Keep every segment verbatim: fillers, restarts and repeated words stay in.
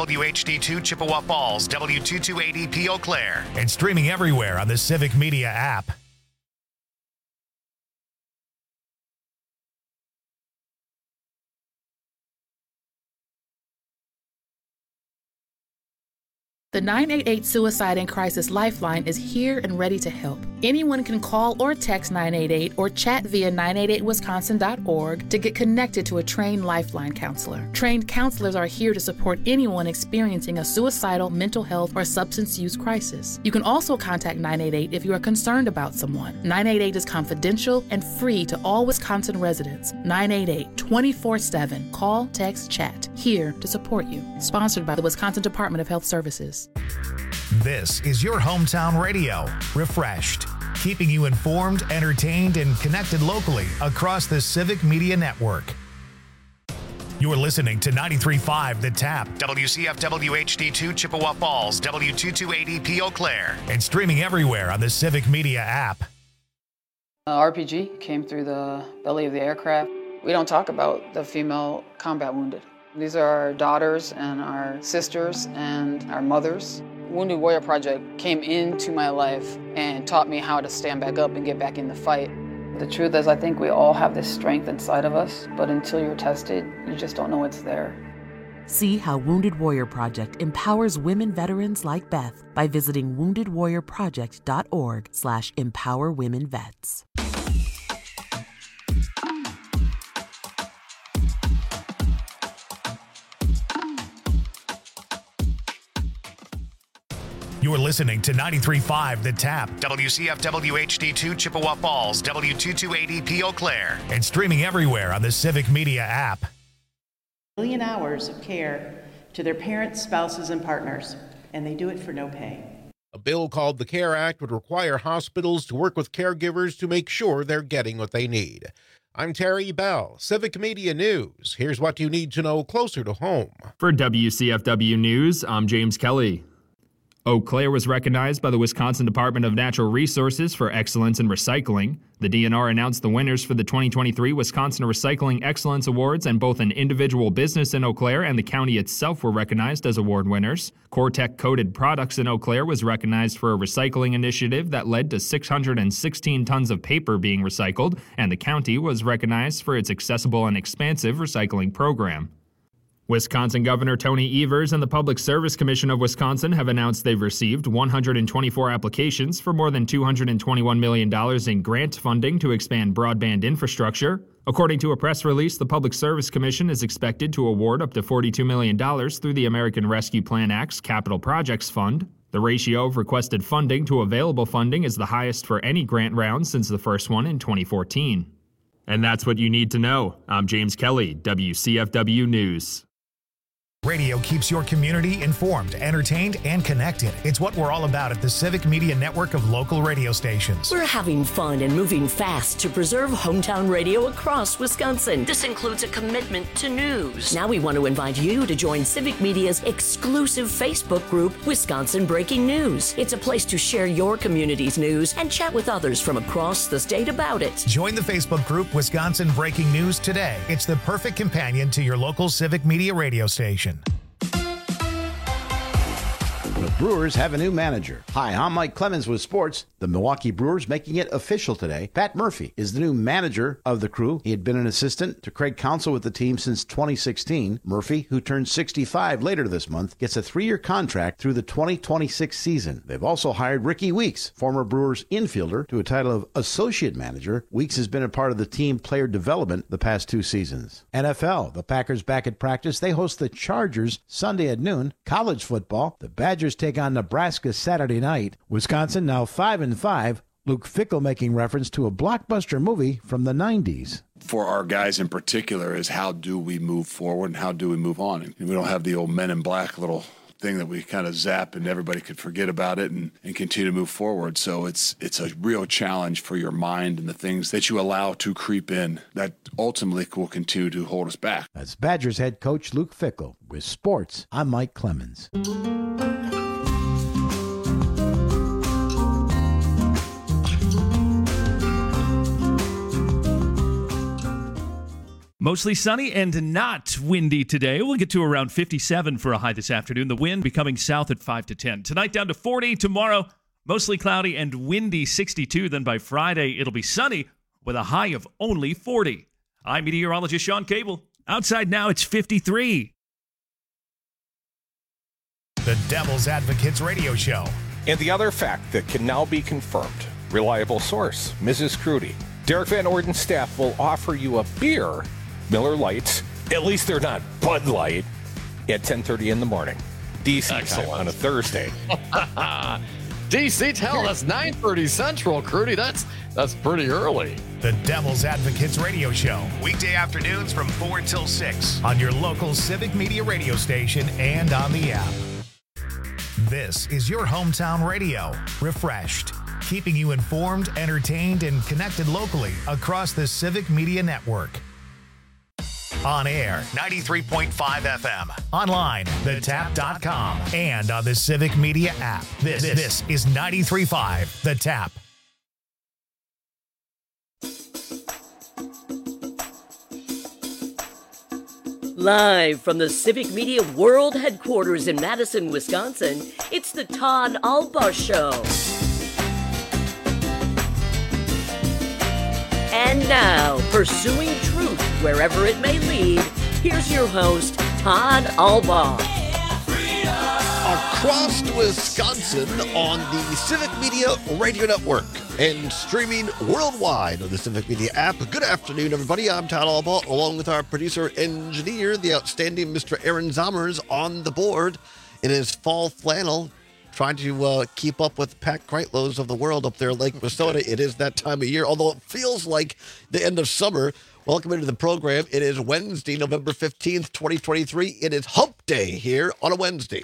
W H D two Chippewa Falls, W two two eight E P Eau Claire, and streaming everywhere on the Civic Media app. The nine eight eight Suicide and Crisis Lifeline is here and ready to help. Anyone can call or text nine eight eight or chat via nine eight eight wisconsin dot org to get connected to a trained Lifeline counselor. Trained counselors are here to support anyone experiencing a suicidal, mental health, or substance use crisis. You can also contact nine eight eight if you are concerned about someone. nine eight eight is confidential and free to all Wisconsin residents. nine eight eight, twenty-four seven. Call, text, chat. Here to support you. Sponsored by the Wisconsin Department of Health Services. This is your hometown radio, Refreshed, keeping you informed, entertained, and connected locally across the Civic Media Network. You're listening to ninety-three point five The Tap, W C F W H D two Chippewa Falls, W two two eight E P Eau Claire, and streaming everywhere on the Civic Media app. Uh, R P G came through the belly of the aircraft. We don't talk about the female combat wounded. These are our daughters and our sisters and our mothers. Wounded Warrior Project came into my life and taught me how to stand back up and get back in the fight. The truth is, I think we all have this strength inside of us, but until you're tested, you just don't know it's there. See how Wounded Warrior Project empowers women veterans like Beth by visiting wounded warrior project dot org slash empower women vets. You're listening to ninety-three point five The Tap, W C F W H D two Chippewa Falls, W two two eight E P Eau Claire, and streaming everywhere on the Civic Media app. Million hours of care to their parents, spouses, and partners, and they do it for no pay. A bill called the CARE Act would require hospitals to work with caregivers to make sure they're getting what they need. I'm Terry Bell, Civic Media News. Here's what you need to know closer to home. For W C F W News, I'm James Kelly. Eau Claire was recognized by the Wisconsin Department of Natural Resources for excellence in recycling. The D N R announced the winners for the twenty twenty-three Wisconsin Recycling Excellence Awards, and both an individual business in Eau Claire and the county itself were recognized as award winners. Cortec Coated Products in Eau Claire was recognized for a recycling initiative that led to six hundred sixteen tons of paper being recycled, and the county was recognized for its accessible and expansive recycling program. Wisconsin Governor Tony Evers and the Public Service Commission of Wisconsin have announced they've received one hundred twenty-four applications for more than two hundred twenty-one million dollars in grant funding to expand broadband infrastructure. According to a press release, the Public Service Commission is expected to award up to forty-two million dollars through the American Rescue Plan Act's Capital Projects Fund. The ratio of requested funding to available funding is the highest for any grant round since the first one in twenty fourteen. And that's what you need to know. I'm James Kelly, W C F W News. Radio keeps your community informed, entertained, and connected. It's what we're all about at the Civic Media Network of local radio stations. We're having fun and moving fast to preserve hometown radio across Wisconsin. This includes a commitment to news. Now we want to invite you to join Civic Media's exclusive Facebook group, Wisconsin Breaking News. It's a place to share your community's news and chat with others from across the state about it. Join the Facebook group Wisconsin Breaking News today. It's the perfect companion to your local Civic Media radio station. The Brewers have a new manager. Hi, I'm Mike Clemens with sports. The Milwaukee Brewers making it official today. Pat Murphy is the new manager of the crew. He had been an assistant to Craig Counsell with the team since twenty sixteen. Murphy, who turns sixty-five later this month, gets a three-year contract through the twenty twenty-six season. They've also hired Ricky Weeks, former Brewers infielder, to a title of associate manager. Weeks has been a part of the team player development the past two seasons. N F L, the Packers back at practice. They host the Chargers Sunday at noon. College football, the Badgers take on Nebraska Saturday night. Wisconsin now five and five. Luke Fickell making reference to a blockbuster movie from the nineties. For our guys in particular is how do we move forward and how do we move on? And we don't have the old Men in Black little thing that we kind of zap and everybody could forget about it and, and continue to move forward. So it's it's a real challenge for your mind and the things that you allow to creep in that ultimately will continue to hold us back. That's Badgers head coach Luke Fickell. With sports, I'm Mike Clemens. Mostly sunny and not windy today. We'll get to around fifty-seven for a high this afternoon. The wind becoming south at five to ten. Tonight down to forty. Tomorrow, mostly cloudy and windy, sixty-two. Then by Friday, it'll be sunny with a high of only forty. I'm meteorologist Sean Cable. Outside now, it's fifty-three. The Devil's Advocates Radio Show. And the other fact that can now be confirmed. Reliable source, Missus Crudy. Derek Van Orden's staff will offer you a beer, Miller Lights, at least they're not Bud Light, at ten thirty in the morning. D C time on a Thursday. D C, tell that's nine thirty Central, Crudy. That's that's pretty early. The Devil's Advocates Radio Show. Weekday afternoons from four till six on your local Civic Media radio station and on the app. This is your hometown radio, Refreshed, keeping you informed, entertained, and connected locally across the Civic Media Network. On air, ninety-three point five F M. Online, the tap dot com. And on the Civic Media app. This, this is ninety-three point five The Tap. Live from the Civic Media World Headquarters in Madison, Wisconsin, it's the Todd Albaugh Show. And now, pursuing truth wherever it may lead, here's your host, Todd Albaugh. Across Wisconsin on the Civic Media Radio Network and streaming worldwide on the Civic Media app. Good afternoon, everybody. I'm Todd Albaugh, along with our producer engineer, the outstanding Mister Aaron Zommers, on the board in his fall flannel, trying to uh, keep up with Pat Kreitlows of the world up there in Lake Wissota. It is that time of year, although it feels like the end of summer. Welcome into the program. It is Wednesday, November fifteenth, twenty twenty-three. It is Hump Day here on a Wednesday.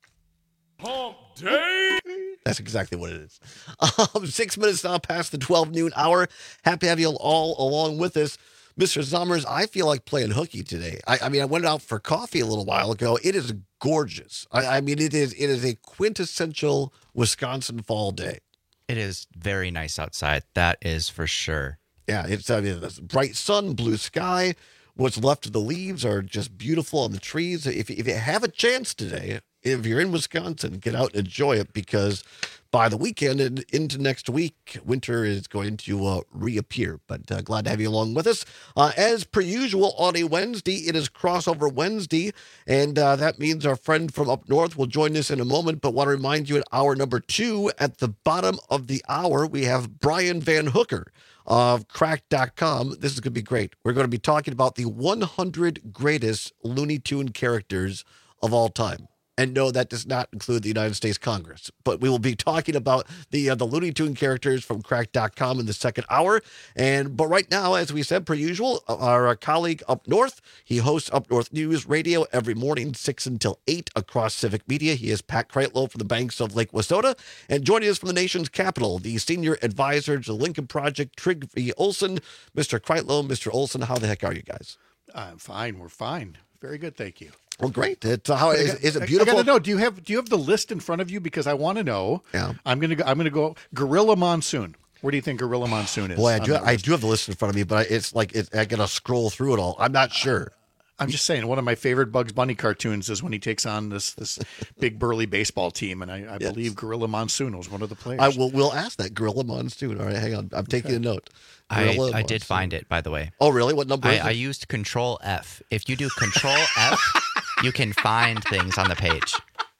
Hump Day! That's exactly what it is. Um, six minutes now past the twelve noon hour. Happy to have you all along with us. Mister Zommers, I feel like playing hooky today. I, I mean, I went out for coffee a little while ago. It is gorgeous. I, I mean, it is it is a quintessential Wisconsin fall day. It is very nice outside. That is for sure. Yeah, it's, I mean, it's bright sun, blue sky. What's left of the leaves are just beautiful on the trees. If, if you have a chance today, if you're in Wisconsin, get out and enjoy it, because by the weekend and into next week, winter is going to uh, reappear. But uh, glad to have you along with us. Uh, as per usual, on a Wednesday, it is Crossover Wednesday, and uh, that means our friend from up north will join us in a moment. But want to remind you, at hour number two, at the bottom of the hour, we have Brian Van Hooker of cracked dot com. This is going to be great. We're going to be talking about the one hundred greatest Looney Tune characters of all time. And no, that does not include the United States Congress. But we will be talking about the uh, the Looney Tune characters from cracked dot com in the second hour. And but right now, as we said, per usual, our uh, colleague up north, he hosts Up North News Radio every morning, six until eight across Civic Media. He is Pat Kreitlow from the banks of Lake Wissota. And joining us from the nation's capital, the senior advisor to the Lincoln Project, Trygve Olsen. Mister Kreitlow, Mister Olsen, how the heck are you guys? I'm fine. We're fine. Very good. Thank you. Well, great. It's, uh, how is, is it beautiful? I got to know. Do you have do you have the list in front of you? Because I want to know. Yeah. I'm gonna go. I'm gonna go. Gorilla Monsoon. Where do you think Gorilla Monsoon is? Boy, I do. I do have the list in front of me, but it's like it, I gotta scroll through it all. I'm not sure. I'm just saying, one of my favorite Bugs Bunny cartoons is when he takes on this this big burly baseball team, and I, I yes. believe Gorilla Monsoon was one of the players. I will. We'll ask that Gorilla Monsoon. All right, hang on. I'm taking okay. a note. Gorilla I, I did find it, by the way. Oh, really? What number? I, is it? I used Control F. If you do Control F, you can find things on the page.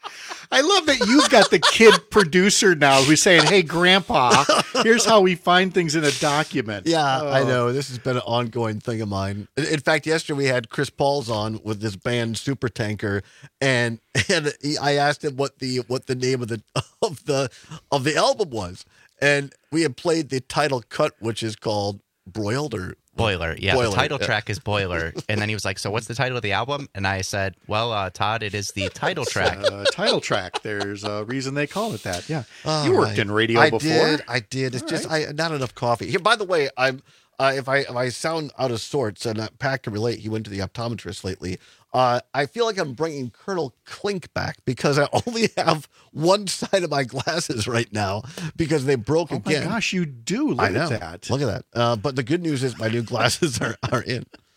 I love that you've got the kid producer now who's saying, "Hey, Grandpa, here's how we find things in a document." Yeah, oh. I know. This has been an ongoing thing of mine. In fact, yesterday we had Chris Pauls on with this band Supertanker, and and he, I asked him what the what the name of the of the of the album was, and we had played the title cut, which is called Broiled or. Boiler, yeah. Boiler, the title yeah. track is Boiler. And then he was like, so what's the title of the album? And I said, well, uh, Todd, it is the title track. Uh, title track. There's a reason they call it that. Yeah. All you worked right. in radio I before. I did. I did. It's All just right. I not enough coffee. Here, by the way, I'm uh, if I if I sound out of sorts, and uh, Pat can relate, he went to the optometrist lately. Uh, I feel like I'm bringing Colonel Klink back because I only have one side of my glasses right now because they broke oh again. Oh my gosh, you do. Look I know. at that. Look at that. Uh, but the good news is my new glasses are, are in.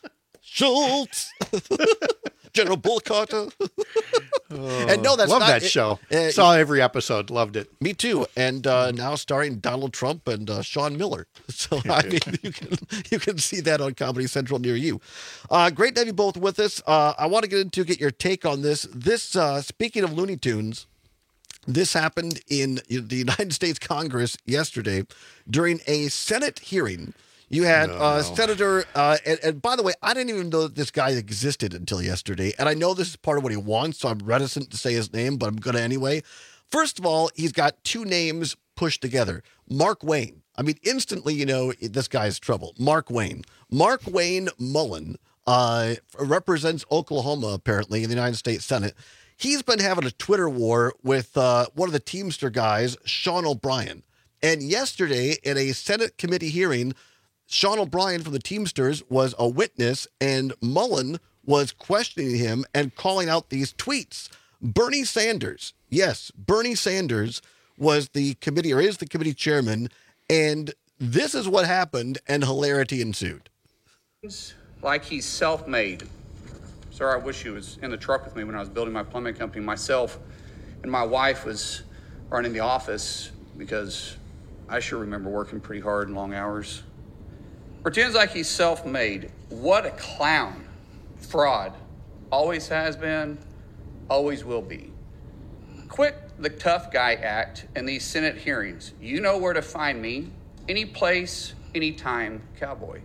Schultz. General Bull Carter. Oh, and no, that's love not, that it- show. uh, Saw every episode. Loved it. Me too. And uh, now starring Donald Trump and uh, Sean Miller. So I mean, you can you can see that on Comedy Central near you. Uh, great to have you both with us. Uh, I want to get into get your take on this. This uh, speaking of Looney Tunes, this happened in the United States Congress yesterday during a Senate hearing. You had No, uh, no. Senator, uh, and, and by the way, I didn't even know that this guy existed until yesterday. And I know this is part of what he wants, so I'm reticent to say his name, but I'm going to anyway. First of all, he's got two names pushed together. Mark Wayne. I mean, instantly, you know, this guy's trouble. Mark Wayne. Mark Wayne Mullen uh, represents Oklahoma, apparently, in the United States Senate. He's been having a Twitter war with uh, one of the Teamster guys, Sean O'Brien. And yesterday, in a Senate committee hearing, Sean O'Brien from the Teamsters was a witness, and Mullen was questioning him and calling out these tweets. Bernie Sanders, yes, Bernie Sanders was the committee, or is the committee chairman, and this is what happened, and hilarity ensued. Like he's self-made. Sir, I wish he was in the truck with me when I was building my plumbing company. Myself and my wife was running the office because I sure remember working pretty hard and long hours. Pretends like he's self-made. What a clown. Fraud. Always has been, always will be. Quit the tough guy act in these Senate hearings. You know where to find me. Any place, any time, cowboy.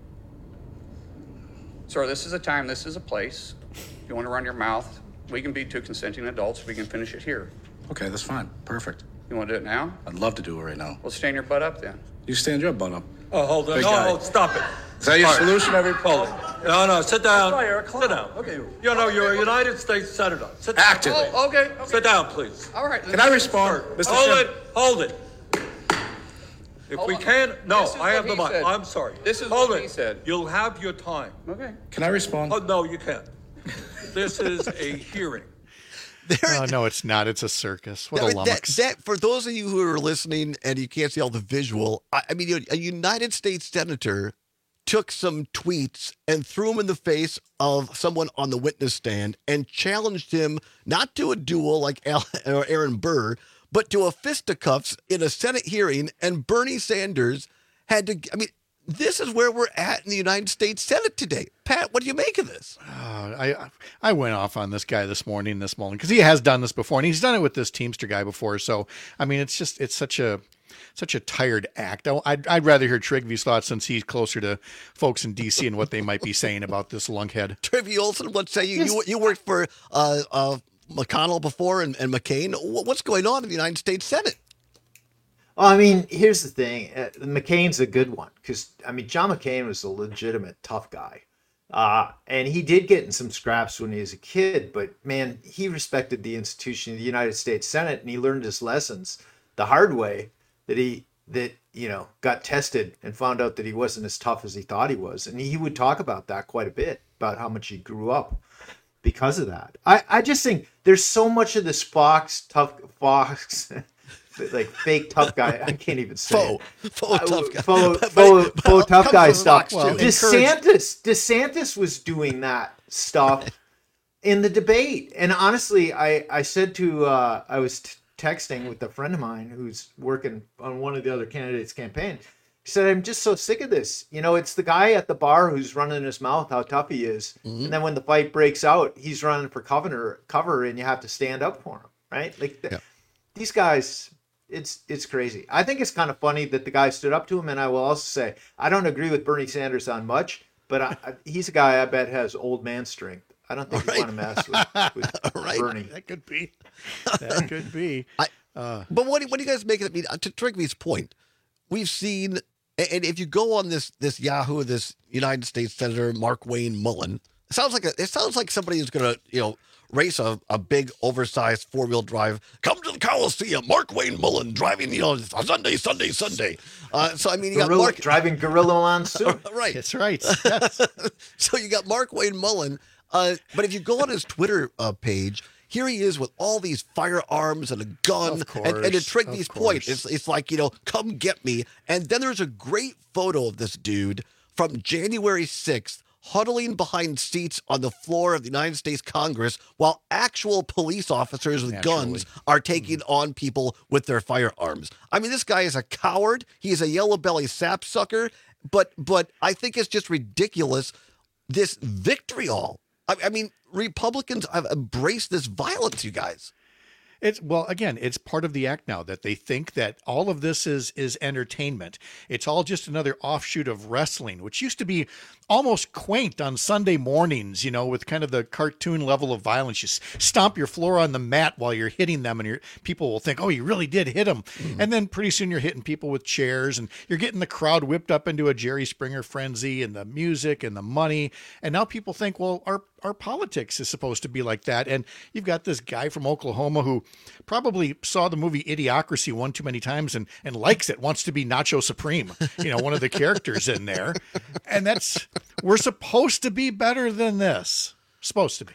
Sir, this is a time, this is a place. If you want to run your mouth, we can be two consenting adults. We can finish it here. Okay, that's fine. Perfect. You want to do it now? I'd love to do it right now. Well, stand your butt up then. You stand your butt up. Oh, hold on. Big No, guy. hold, stop it. Is that your All right. solution? Every hold it. No, no, sit down. Sorry, Eric, Sit down. Okay. You know, you're a United States Senator. Sit down. Active. Oh, okay, okay. Sit down, please. All right. Can I respond? Mister Hold Chairman? it. Hold it. If Hold we on. can't, no, This is I have what the he mic. said. I'm sorry. This is hold what it. he said. You'll have your time. Okay. Can I respond? Oh, no, you can't. This is a hearing. Oh, no, it's not. It's a circus. What a That- lummox. that, that, for those of you who are listening and you can't see all the visual, I, I mean, you know, a United States senator took some tweets and threw them in the face of someone on the witness stand and challenged him not to a duel like Al, or Aaron Burr, but to a fisticuffs in a Senate hearing. And Bernie Sanders had to, I mean, this is where we're at in the United States Senate today. Pat, what do you make of this? Uh, I I went off on this guy this morning, this morning, because he has done this before, and he's done it with this Teamster guy before. So, I mean, it's just it's such a such a tired act. I, I'd, I'd rather hear Trigvy's thoughts since he's closer to folks in D C and what they might be saying about this lunkhead. Trivy Olson, what say you? You, you worked for uh, uh, McConnell before and, and McCain. Wh- What's going on in the United States Senate? Well, I mean, here's the thing. Uh, McCain's a good one because, I mean, John McCain was a legitimate tough guy. Uh, and he did get in some scraps when he was a kid, but man, he respected the institution of the United States Senate, and he learned his lessons the hard way that he, that, you know, got tested and found out that he wasn't as tough as he thought he was. And he would talk about that quite a bit, about how much he grew up because of that. I, I just think there's so much of this Fox, tough Fox, like fake tough guy. I can't even say faux, it. faux tough guy, faux, but, faux, but, faux tough guy from stuff. Fox, Well, too. DeSantis, DeSantis was doing that stuff in the debate, and honestly, I I said to uh, I was t- texting with a friend of mine who's working on one of the other candidates' campaign. He said, "I'm just so sick of this. You know, it's the guy at the bar who's running his mouth how tough he is, Mm-hmm. and then when the fight breaks out, he's running for cover, cover, and you have to stand up for him, right? Like th- Yeah. these guys." It's it's crazy. I think it's kind of funny that the guy stood up to him, and I will also say I don't agree with Bernie Sanders on much, but I, I, he's a guy I bet has old man strength. I don't think you want to mess with, with Right. Bernie. That could be. That could be. I, Uh, but what do, what do you guys make of it? I mean, uh, to Trigvy's point, we've seen, a- and if you go on this this Yahoo, this United States Senator Mark Wayne Mullen, it sounds like a, it sounds like somebody who's going to you know race a, a big oversized four wheel drive. Come to the Coliseum, Mark Wayne Mullen driving you know Sunday, Sunday, Sunday. Uh, so I mean, you got Gorilla, Mark driving Gorilla Monsoon. right. That's right. Yes. So you got Mark Wayne Mullen. Uh, but if you go on his Twitter uh, page, here he is with all these firearms and a gun. Of course, and, and to Trigvy's of point, course. it's, it's like, you know, come get me. And then there's a great photo of this dude from January sixth huddling behind seats on the floor of the United States Congress while actual police officers with Naturally. guns are taking mm-hmm. on people with their firearms. I mean, this guy is a coward. He is a yellow belly sapsucker. But but I think it's just ridiculous, this vitriol. I, I mean, Republicans have embraced this violence, you guys. It's well, again, it's part of the act now that they think that all of this is is entertainment. It's all just another offshoot of wrestling, which used to be almost quaint on Sunday mornings, you know, with kind of the cartoon level of violence. You stomp your floor on the mat while you're hitting them, and your people will think, oh, you really did hit them. Mm-hmm. And then pretty soon you're hitting people with chairs, and you're getting the crowd whipped up into a Jerry Springer frenzy, and the music and the money. And now people think, well, our our politics is supposed to be like that. And you've got this guy from Oklahoma who probably saw the movie Idiocracy one too many times and, and likes it, wants to be Nacho Supreme, you know, one of the characters in there. And that's, we're supposed to be better than this. Supposed to be.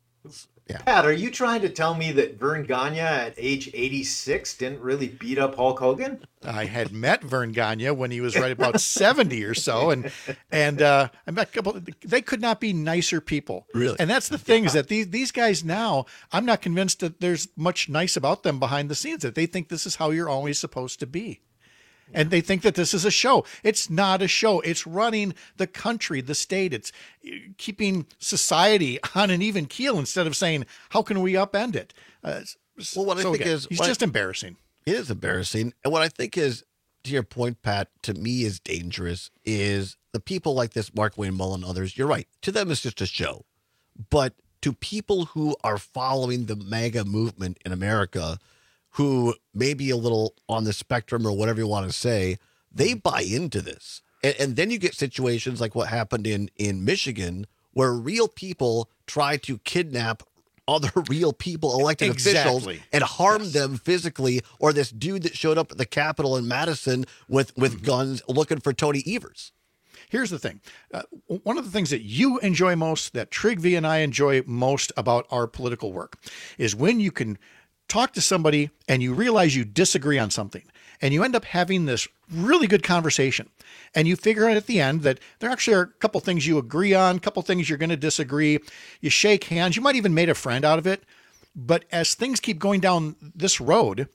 Yeah. Pat, are you trying to tell me that Vern Gagne at age eighty-six didn't really beat up Hulk Hogan? I had met Vern Gagne when he was right about seventy or so, and and uh, I met a couple. They could not be nicer people, really. And that's the thing, is that these these guys now, I'm not convinced that there's much nice about them behind the scenes. That they think this is how you're always supposed to be. And they think that this is a show. It's not a show. It's running the country, the state. It's keeping society on an even keel instead of saying, how can we upend it? Uh, well, what so I think again, is... He's just I, embarrassing. It is embarrassing. And what I think is, to your point, Pat, to me is dangerous, is the people like this, Mark Wayne Mull and others, you're right. To them, it's just a show. But to people who are following the MAGA movement in America, who may be a little on the spectrum or whatever you want to say, they buy into this. And, and then you get situations like what happened in, in Michigan, where real people try to kidnap other real people, elected exactly. officials, and harm yes. them physically, or this dude that showed up at the Capitol in Madison with, with mm-hmm. guns looking for Tony Evers. Here's the thing. Uh, one of the things that you enjoy most, that Trigvi and I enjoy most about our political work, is when you can talk to somebody and you realize you disagree on something, and you end up having this really good conversation, and you figure out at the end that there actually are a couple things you agree on, a couple things you're going to disagree. You shake hands. You might even made a friend out of it. But as things keep going down this road,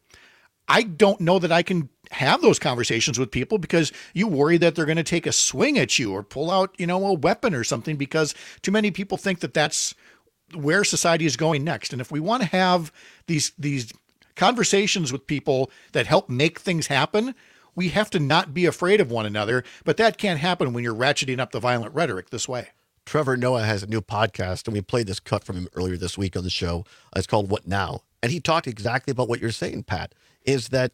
I don't know that I can have those conversations with people, because you worry that they're going to take a swing at you or pull out, you know, a weapon or something, because too many people think that that's where society is going next. And if we want to have these these conversations with people that help make things happen, we have to not be afraid of one another. But that can't happen when you're ratcheting up the violent rhetoric this way. Trevor Noah has a new podcast, and we played this cut from him earlier this week on the show. It's called What Now? And he talked exactly about what you're saying, Pat, is that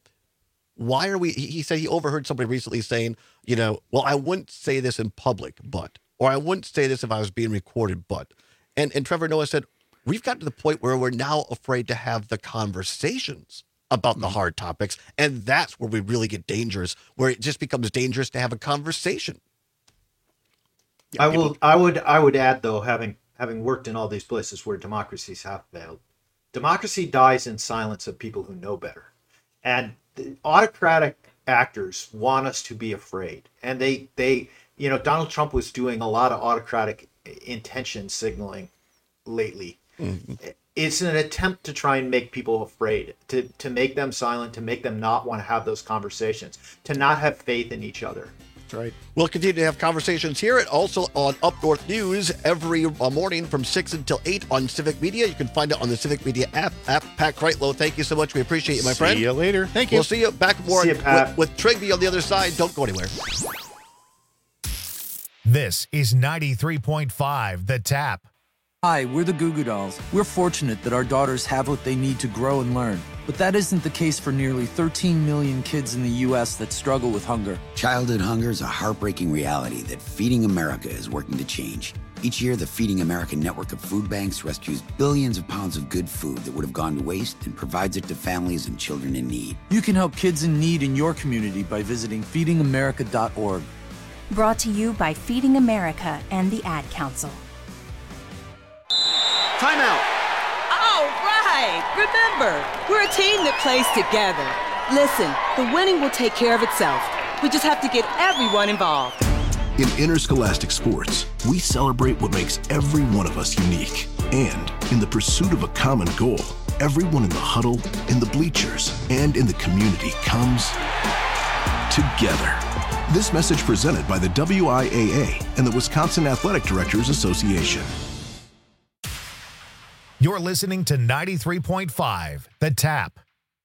why are we, he said he overheard somebody recently saying, you know, well, I wouldn't say this in public, but, or I wouldn't say this if I was being recorded, but. And and Trevor Noah said, we've got to the point where we're now afraid to have the conversations about the hard topics. And that's where we really get dangerous, where it just becomes dangerous to have a conversation. Yeah, I will. I would. I would add, though, having having worked in all these places where democracies have failed, democracy dies in silence of people who know better, and the autocratic actors want us to be afraid. And they they you know Donald Trump was doing a lot of autocratic intention signaling lately. Mm-hmm. It's an attempt to try and make people afraid, to to make them silent, to make them not want to have those conversations, to not have faith in each other. That's right. We'll continue to have conversations here and also on Up North News every morning from six until eight on Civic Media. You can find it on the Civic Media app. app. Pat Kreitlow, thank you so much. We appreciate you, my see friend. See you later. Thank you. We'll see you back more see you, Pat. with, with Trigby on the other side. Don't go anywhere. This is ninety-three point five The Tap. Hi, we're the Goo Goo Dolls. We're fortunate that our daughters have what they need to grow and learn. But that isn't the case for nearly thirteen million kids in the U S that struggle with hunger. Childhood hunger is a heartbreaking reality that Feeding America is working to change. Each year, the Feeding America network of food banks rescues billions of pounds of good food that would have gone to waste and provides it to families and children in need. You can help kids in need in your community by visiting feeding america dot org. Brought to you by Feeding America and the Ad Council. Timeout. All right. Remember, we're a team that plays together. Listen, the winning will take care of itself. We just have to get everyone involved. In Interscholastic Sports, we celebrate what makes every one of us unique. And in the pursuit of a common goal, everyone in the huddle, in the bleachers, and in the community comes together. This message presented by the W I A A and the Wisconsin Athletic Directors Association. You're listening to ninety-three point five, The Tap.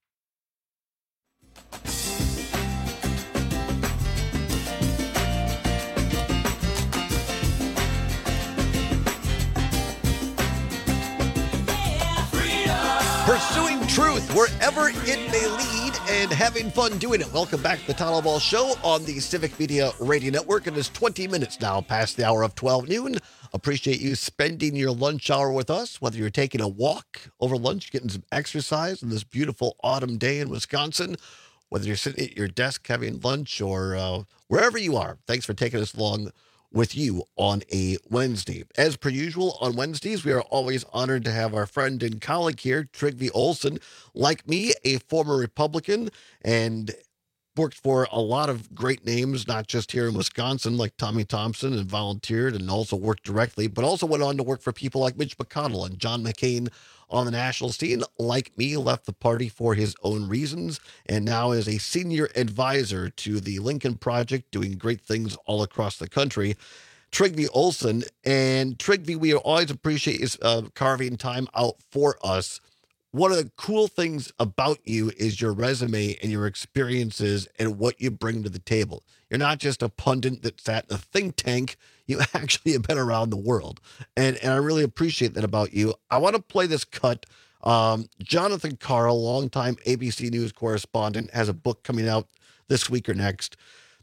Pursuing truth wherever it may lead and having fun doing it. Welcome back to the Todd Ball Show on the Civic Media Radio Network. It is twenty minutes now past the hour of twelve noon. Appreciate you spending your lunch hour with us, whether you're taking a walk over lunch, getting some exercise on this beautiful autumn day in Wisconsin, whether you're sitting at your desk having lunch or uh, wherever you are. Thanks for taking us along with you on a Wednesday. As per usual, on Wednesdays, we are always honored to have our friend and colleague here, Trygve Olsen, like me, a former Republican, and worked for a lot of great names, not just here in Wisconsin, like Tommy Thompson, and volunteered and also worked directly, but also went on to work for people like Mitch McConnell and John McCain on the national scene. Like me, left the party for his own reasons, and now is a senior advisor to the Lincoln Project, doing great things all across the country. Trygve Olsen, and Trygve, we always appreciate his uh, carving time out for us. One of the cool things about you is your resume and your experiences and what you bring to the table. You're not just a pundit that sat in a think tank. You actually have been around the world. And, and I really appreciate that about you. I want to play this cut. Um, Jonathan Karl, longtime A B C News correspondent, has a book coming out this week or next.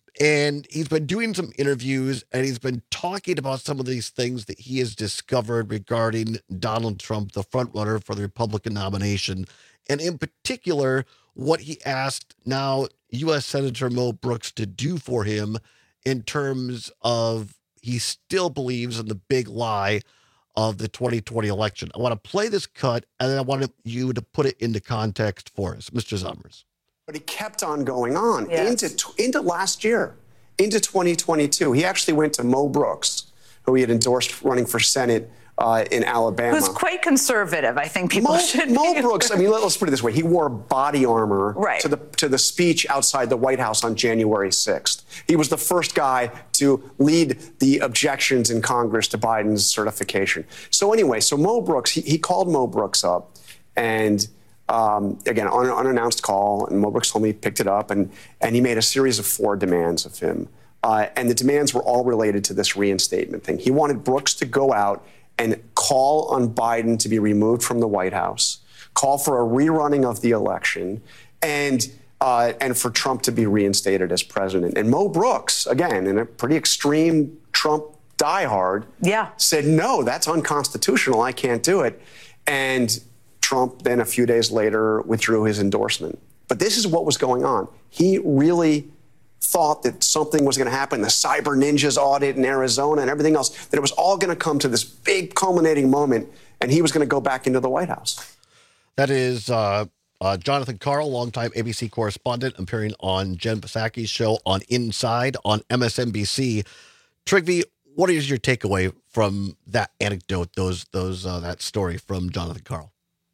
And he's been doing some interviews, and he's been talking about some of these things that he has discovered regarding Donald Trump, the front runner for the Republican nomination, and in particular, what he asked now U S Senator Mo Brooks to do for him in terms of he still believes in the big lie of the twenty twenty election. I want to play this cut, and then I want you to put it into context for us. Mister Zummers. But he kept on going on Yes. into into last year, into twenty twenty-two. He actually went to Mo Brooks, who he had endorsed running for Senate uh, in Alabama. Who's quite conservative, I think people Mo, should Mo be. Brooks, I mean, let, let's put it this way. He wore body armor Right. to the to the speech outside the White House on January sixth. He was the first guy to lead the objections in Congress to Biden's certification. So anyway, so Mo Brooks, he, he called Mo Brooks up, and Um, again, on an unannounced call, and Mo Brooks told me he picked it up, and, and he made a series of four demands of him. Uh, and the demands were all related to this reinstatement thing. He wanted Brooks to go out and call on Biden to be removed from the White House, call for a rerunning of the election, and uh, and for Trump to be reinstated as president. And Mo Brooks, again, in a pretty extreme Trump diehard, yeah. said, no, that's unconstitutional. I can't do it. And Trump then a few days later withdrew his endorsement. But this is what was going on. He really thought that something was going to happen, the cyber ninjas audit in Arizona and everything else, that it was all going to come to this big culminating moment, and he was going to go back into the White House. That is uh, uh, Jonathan Karl, longtime A B C correspondent, appearing on Jen Psaki's show on Inside on M S N B C. Trygve, what is your takeaway from that anecdote, those those uh, that story from Jonathan Karl?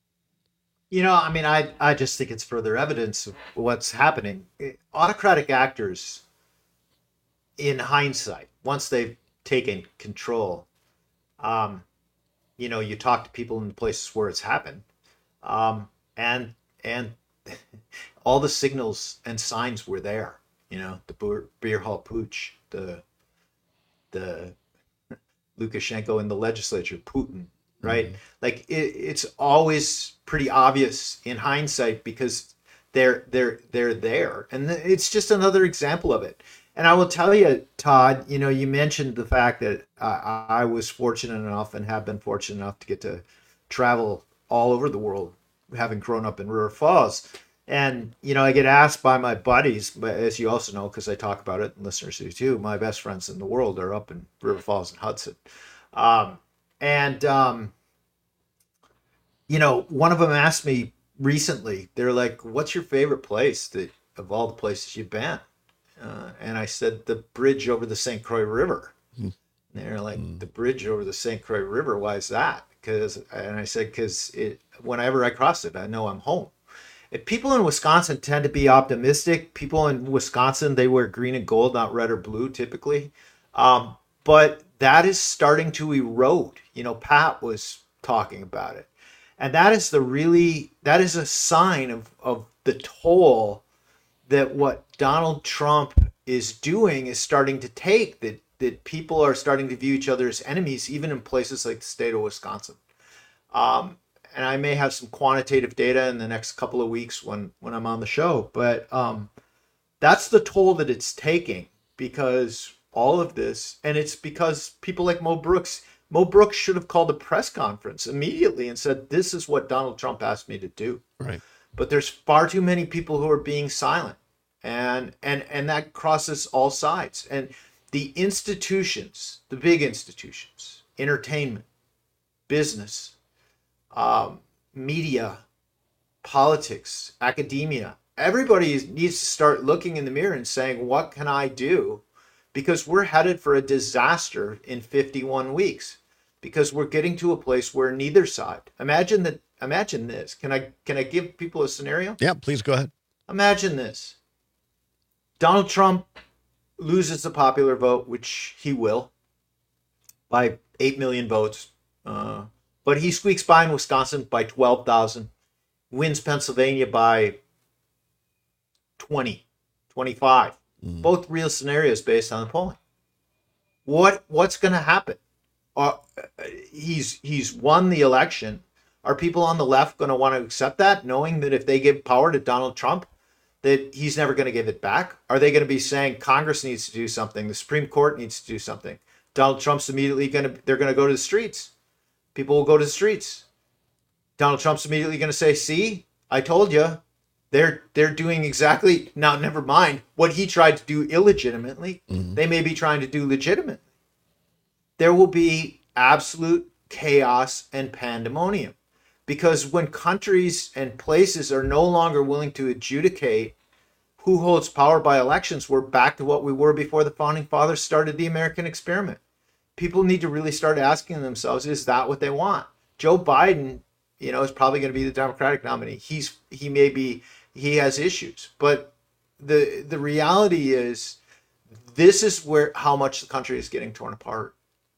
You know, I mean, I I just think it's further evidence of what's happening. Autocratic actors, in hindsight, once they've taken control, um, you know, you talk to people in the places where it's happened, um, and and all the signals and signs were there. You know, the beer, beer hall pooch, the the Lukashenko in the legislature, Putin. Right. Mm-hmm. Like it, it's always pretty obvious in hindsight because they're they're they're there. And it's just another example of it. And I will tell you, Todd, you know, you mentioned the fact that I, I was fortunate enough and have been fortunate enough to get to travel all over the world, having grown up in River Falls. And, you know, I get asked by my buddies, but as you also know, because I talk about it and listeners do too, my best friends in the world are up in River Falls and Hudson. Um, And, um, you know, one of them asked me recently, they're like, what's your favorite place that of all the places you've been? uh, and I said the bridge over the Saint Croix River. Mm. And they're like, mm. the bridge over the Saint Croix River. Why is that? Because, and I said, because it, whenever I cross it, I know I'm home. If people in Wisconsin tend to be optimistic. People in Wisconsin, they wear green and gold, not red or blue, typically. Um, but that is starting to erode. You know, Pat was talking about it. And that is the really, that is a sign of, of the toll that what Donald Trump is doing is starting to take, that, that people are starting to view each other as enemies, even in places like the state of Wisconsin. Um, and I may have some quantitative data in the next couple of weeks when, when I'm on the show, but um, that's the toll that it's taking, because all of this, and it's because people like Mo Brooks, Mo Brooks should have called a press conference immediately and said, this is what Donald Trump asked me to do. Right. But there's far too many people who are being silent, and and and that crosses all sides. And the institutions, the big institutions, entertainment, business, um, media, politics, academia, everybody needs to start looking in the mirror and saying, what can I do? Because we're headed for a disaster in fifty-one weeks, because we're getting to a place where neither side, imagine that, imagine this. Can I, can I give people a scenario? Yeah, please go ahead. Imagine this. Donald Trump loses the popular vote, which he will, by eight million votes. Uh, but he squeaks by in Wisconsin by twelve thousand, wins Pennsylvania by twenty, twenty-five. Mm. Both real scenarios based on the polling. What What's going to happen? Uh, he's he's won the election. Are people on the left going to want to accept that, knowing that if they give power to Donald Trump, that he's never going to give it back? Are they going to be saying Congress needs to do something, the Supreme Court needs to do something? Donald Trump's immediately going to, they're going to go to the streets. People will go to the streets. Donald Trump's immediately going to say, see, I told you. They're they're doing exactly, now never mind what he tried to do illegitimately. Mm-hmm. They may be trying to do legitimately. There will be absolute chaos and pandemonium. Because when countries and places are no longer willing to adjudicate who holds power by elections, we're back to what we were before the founding fathers started the American experiment. People need to really start asking themselves, is that what they want? Joe Biden, you know, is probably going to be the Democratic nominee. He's he may be, he has issues, but the the reality is, this is where how much the country is getting torn apart,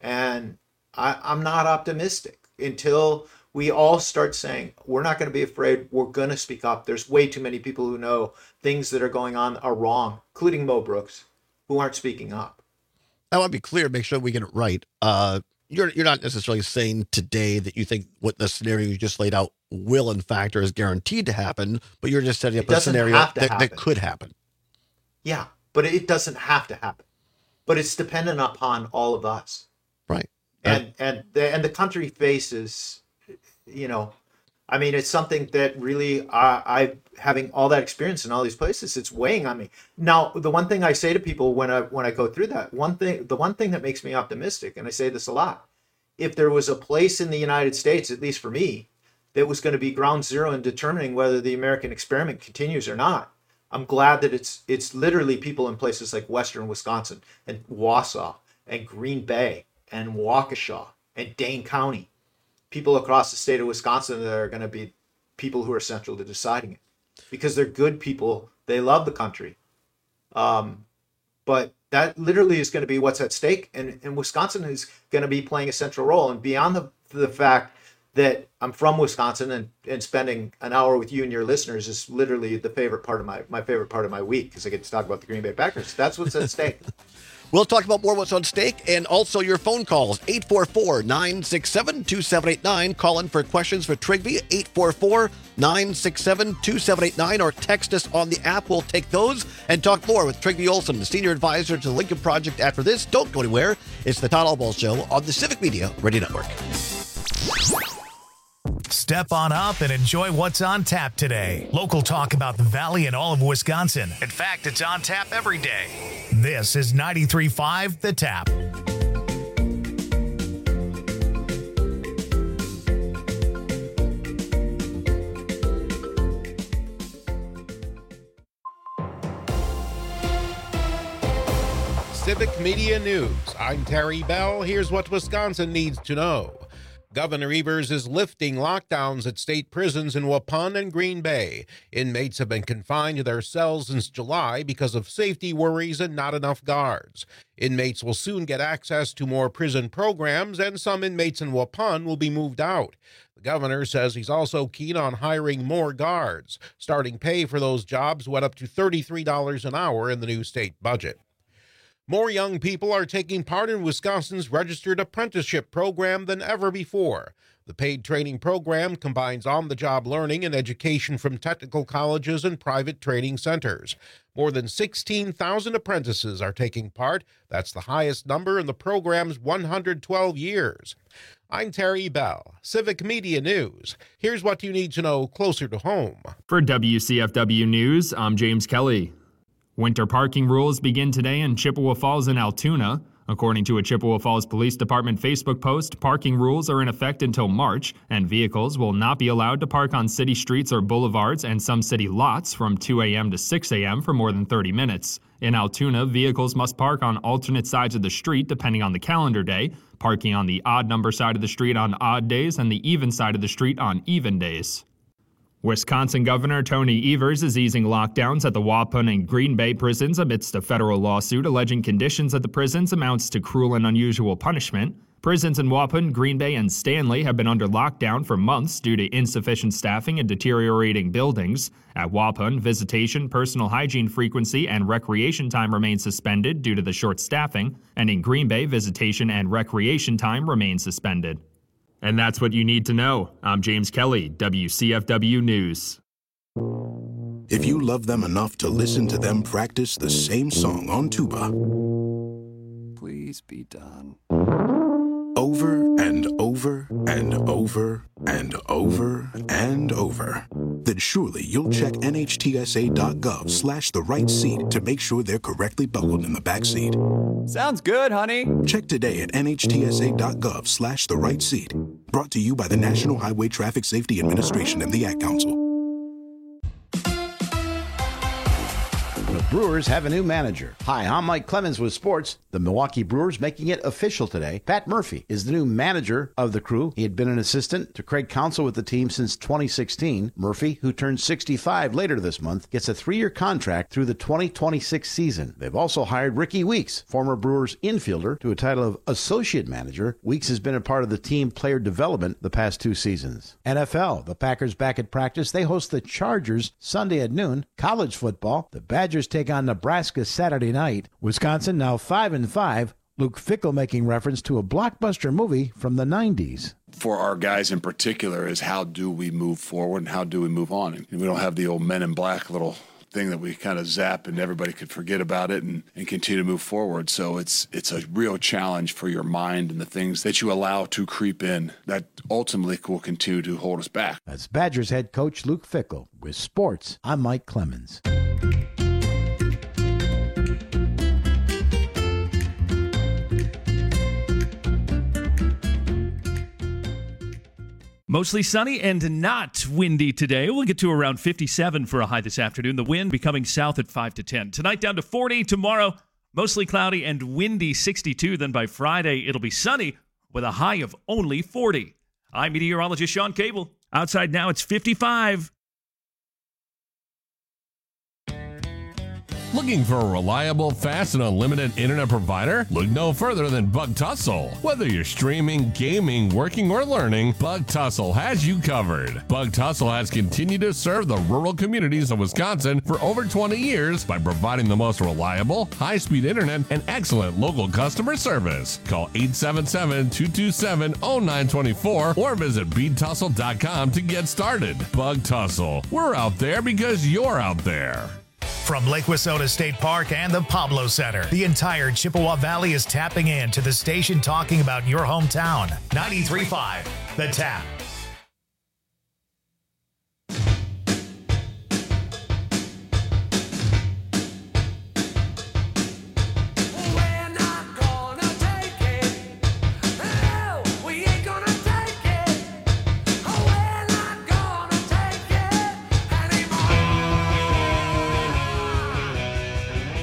and I, I'm not optimistic until we all start saying, we're not going to be afraid. We're going to speak up. There's way too many people who know things that are going on are wrong, including Mo Brooks, who aren't speaking up. I want to be clear, make sure we get it right. Uh, you're you're not necessarily saying today that you think what the scenario you just laid out will, in fact, or is guaranteed to happen, but you're just setting up a scenario that, that could happen. Yeah, but it doesn't have to happen. But it's dependent upon all of us. Right. And right. and the, and the country faces, you know, I mean, it's something that really, uh, I, having all that experience in all these places, it's weighing on me. Now, the one thing I say to people when I when I go through that, one thing, the one thing that makes me optimistic, and I say this a lot, if there was a place in the United States, at least for me, that was going to be ground zero in determining whether the American experiment continues or not, I'm glad that it's it's literally people in places like Western Wisconsin and Wausau and Green Bay and Waukesha and Dane County. People across the state of Wisconsin that are going to be people who are central to deciding it, because they're good people. They love the country. Um, but that literally is going to be what's at stake. And, and Wisconsin is going to be playing a central role. And beyond the, the fact that I'm from Wisconsin, and, and spending an hour with you and your listeners is literally the favorite part of my, my favorite part of my week, because I get to talk about the Green Bay Packers. That's what's at stake. We'll talk about more what's on stake, and also your phone calls, eight four four, nine six seven, two seven eight nine. Call in for questions for Trigby, eight four four, nine six seven, two seven eight nine, or text us on the app. We'll take those and talk more with Trigby Olson, the senior advisor to the Lincoln Project, after this. Don't go anywhere. It's the Todd Albaugh Show on the Civic Media Radio Network. Step on up and enjoy what's on tap today. Local talk about the Valley and all of Wisconsin. In fact, it's on tap every day. This is ninety-three point five The Tap. Civic Media News. I'm Terry Bell. Here's what Wisconsin needs to know. Governor Evers is lifting lockdowns at state prisons in Waupun and Green Bay. Inmates have been confined to their cells since July because of safety worries and not enough guards. Inmates will soon get access to more prison programs, and some inmates in Waupun will be moved out. The governor says he's also keen on hiring more guards. Starting pay for those jobs went up to thirty-three dollars an hour in the new state budget. More young people are taking part in Wisconsin's registered apprenticeship program than ever before. The paid training program combines on-the-job learning and education from technical colleges and private training centers. More than sixteen thousand apprentices are taking part. That's the highest number in the program's one hundred twelve years. I'm Terry Bell, Civic Media News. Here's what you need to know closer to home. For W C F W News, I'm James Kelly. Winter parking rules begin today in Chippewa Falls and Altoona. According to a Chippewa Falls Police Department Facebook post, parking rules are in effect until March, and vehicles will not be allowed to park on city streets or boulevards and some city lots from two a.m. to six a.m. for more than thirty minutes. In Altoona, vehicles must park on alternate sides of the street depending on the calendar day, parking on the odd number side of the street on odd days and the even side of the street on even days. Wisconsin Governor Tony Evers is easing lockdowns at the Waupun and Green Bay prisons amidst a federal lawsuit alleging conditions at the prisons amounts to cruel and unusual punishment. Prisons in Waupun, Green Bay, and Stanley have been under lockdown for months due to insufficient staffing and deteriorating buildings. At Waupun, visitation, personal hygiene frequency, and recreation time remain suspended due to the short staffing, and in Green Bay, visitation and recreation time remain suspended. And that's what you need to know. I'm James Kelly, W C F W News. If you love them enough to listen to them practice the same song on tuba, Please be done. over and over and over and over and over, then surely you'll check nhtsa.gov slash the right seat to make sure they're correctly buckled in the back seat. Sounds good, honey. Check today at nhtsa.gov slash the right seat. Brought to you by the National Highway Traffic Safety Administration and the Ad Council. The Brewers have a new manager. Hi, I'm Mike Clemens with sports. The Milwaukee Brewers making it official today. Pat Murphy is the new manager of the Crew. He had been an assistant to Craig Counsell with the team since twenty sixteen. Murphy, who turns sixty-five later this month, gets a three-year contract through the twenty twenty-six season. They've also hired Ricky Weeks, former Brewers infielder, to a title of associate manager. Weeks has been a part of the team player development the past two seasons. N F L, the Packers back at practice. They host the Chargers Sunday at noon. College football, the Badgers take on Nebraska Saturday night. Wisconsin now five and five. Luke Fickell making reference to a blockbuster movie from the nineties. For our guys in particular is how do we move forward and how do we move on? And we don't have the old Men in Black little thing that we kind of zap and everybody could forget about it and, and continue to move forward. So it's it's a real challenge for your mind and the things that you allow to creep in that ultimately will continue to hold us back. That's Badgers head coach Luke Fickell. With sports, I'm Mike Clemens. Mostly sunny and not windy today. We'll get to around fifty-seven for a high this afternoon. The wind becoming south at five to ten. Tonight down to forty. Tomorrow, mostly cloudy and windy, sixty-two. Then by Friday, it'll be sunny with a high of only forty. I'm meteorologist Sean Cable. Outside now, it's fifty-five. Looking for a reliable, fast, and unlimited internet provider? Look no further than Bug Tussle. Whether you're streaming, gaming, working, or learning, Bug Tussle has you covered. Bug Tussle has continued to serve the rural communities of Wisconsin for over twenty years by providing the most reliable, high-speed internet and excellent local customer service. Call eight seven seven, two two seven, zero nine two four or visit bead tussle dot com to get started. Bug Tussle. We're out there because you're out there. From Lake Wissota State Park and the Pablo Center, the entire Chippewa Valley is tapping in to the station talking about your hometown. ninety-three point five, The Tap.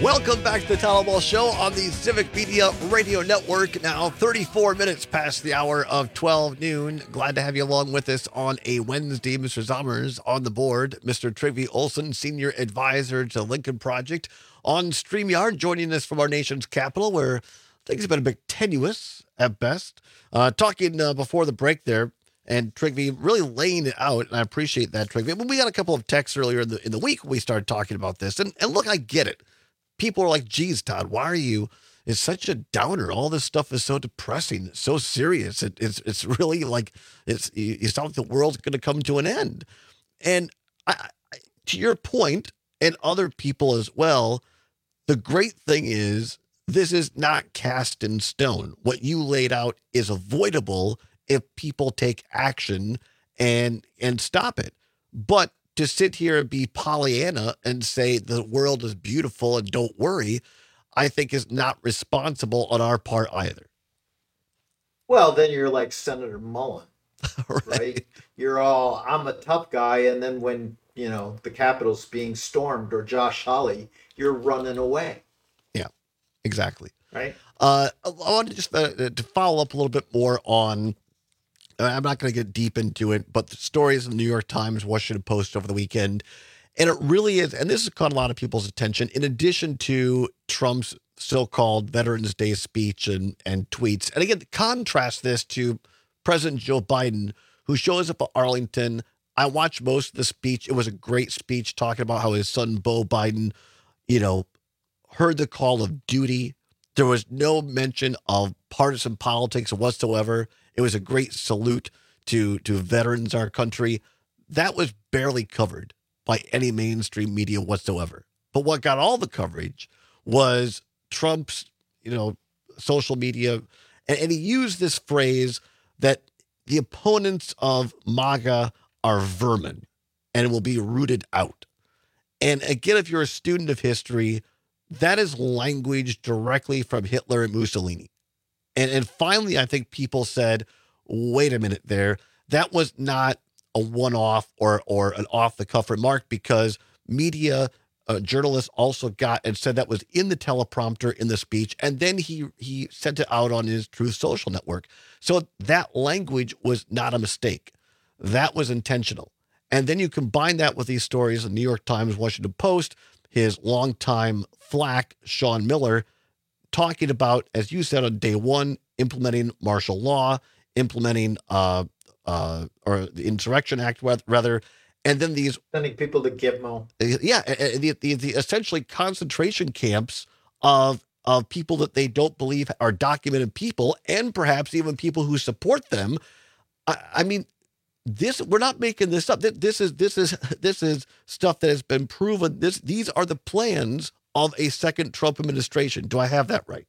Welcome back to the Tyler Ball Show on the Civic Media Radio Network. Now thirty-four minutes past the hour of twelve noon. Glad to have you along with us on a Wednesday. Mister Zommers on the board. Mister Trygve Olson, Senior Advisor to Lincoln Project on StreamYard, joining us from our nation's capital, where things have been a bit tenuous at best. Uh, talking uh, before the break there, and Trygve really laying it out, and I appreciate that, Trygve. But we got a couple of texts earlier in the in the week when we started talking about this, and and look, I get it. People are like, geez, Todd, why are you, it's such a downer. All this stuff is so depressing, so serious. It, it's it's really like, it's you, you sound like the world's going to come to an end. And I, I, to your point, and other people as well, the great thing is this is not cast in stone. What you laid out is avoidable if people take action and and stop it. But to sit here and be Pollyanna and say the world is beautiful and don't worry, I think is not responsible on our part either. Well, then you're like Senator Mullen, right. right? You're all, I'm a tough guy. And then when, you know, the Capitol's being stormed, or Josh Hawley, you're running away. Yeah, exactly. Right. Uh, I wanted to just uh, to follow up a little bit more on, I'm not going to get deep into it, but the stories in the New York Times, Washington Post over the weekend, and it really is, and this has caught a lot of people's attention, in addition to Trump's so-called Veterans Day speech and, and tweets. And again, contrast this to President Joe Biden, who shows up at Arlington. I watched most of the speech. It was a great speech talking about how his son, Beau Biden, you know, heard the call of duty. There was no mention of partisan politics whatsoever. It was a great salute to, to veterans in our country. That was barely covered by any mainstream media whatsoever. But what got all the coverage was Trump's, you know, social media. And, and he used this phrase that the opponents of MAGA are vermin and will be rooted out. And again, if you're a student of history, that is language directly from Hitler and Mussolini. And and finally, I think people said, wait a minute there. That was not a one-off or or an off-the-cuff remark, because media uh, journalists also got and said that was in the teleprompter in the speech. And then he he sent it out on his Truth Social network. So that language was not a mistake. That was intentional. And then you combine that with these stories in the New York Times, Washington Post, his longtime flack, Sean Miller, talking about, as you said on day one, implementing martial law, implementing uh, uh, or the Insurrection Act, rather, and then these sending people to Gitmo. Yeah, the, the, the essentially concentration camps of of people that they don't believe are documented people, and perhaps even people who support them. I, I mean, this we're not making this up. This is this is this is stuff that has been proven. This these are the plans of a second Trump administration. Do I have that right?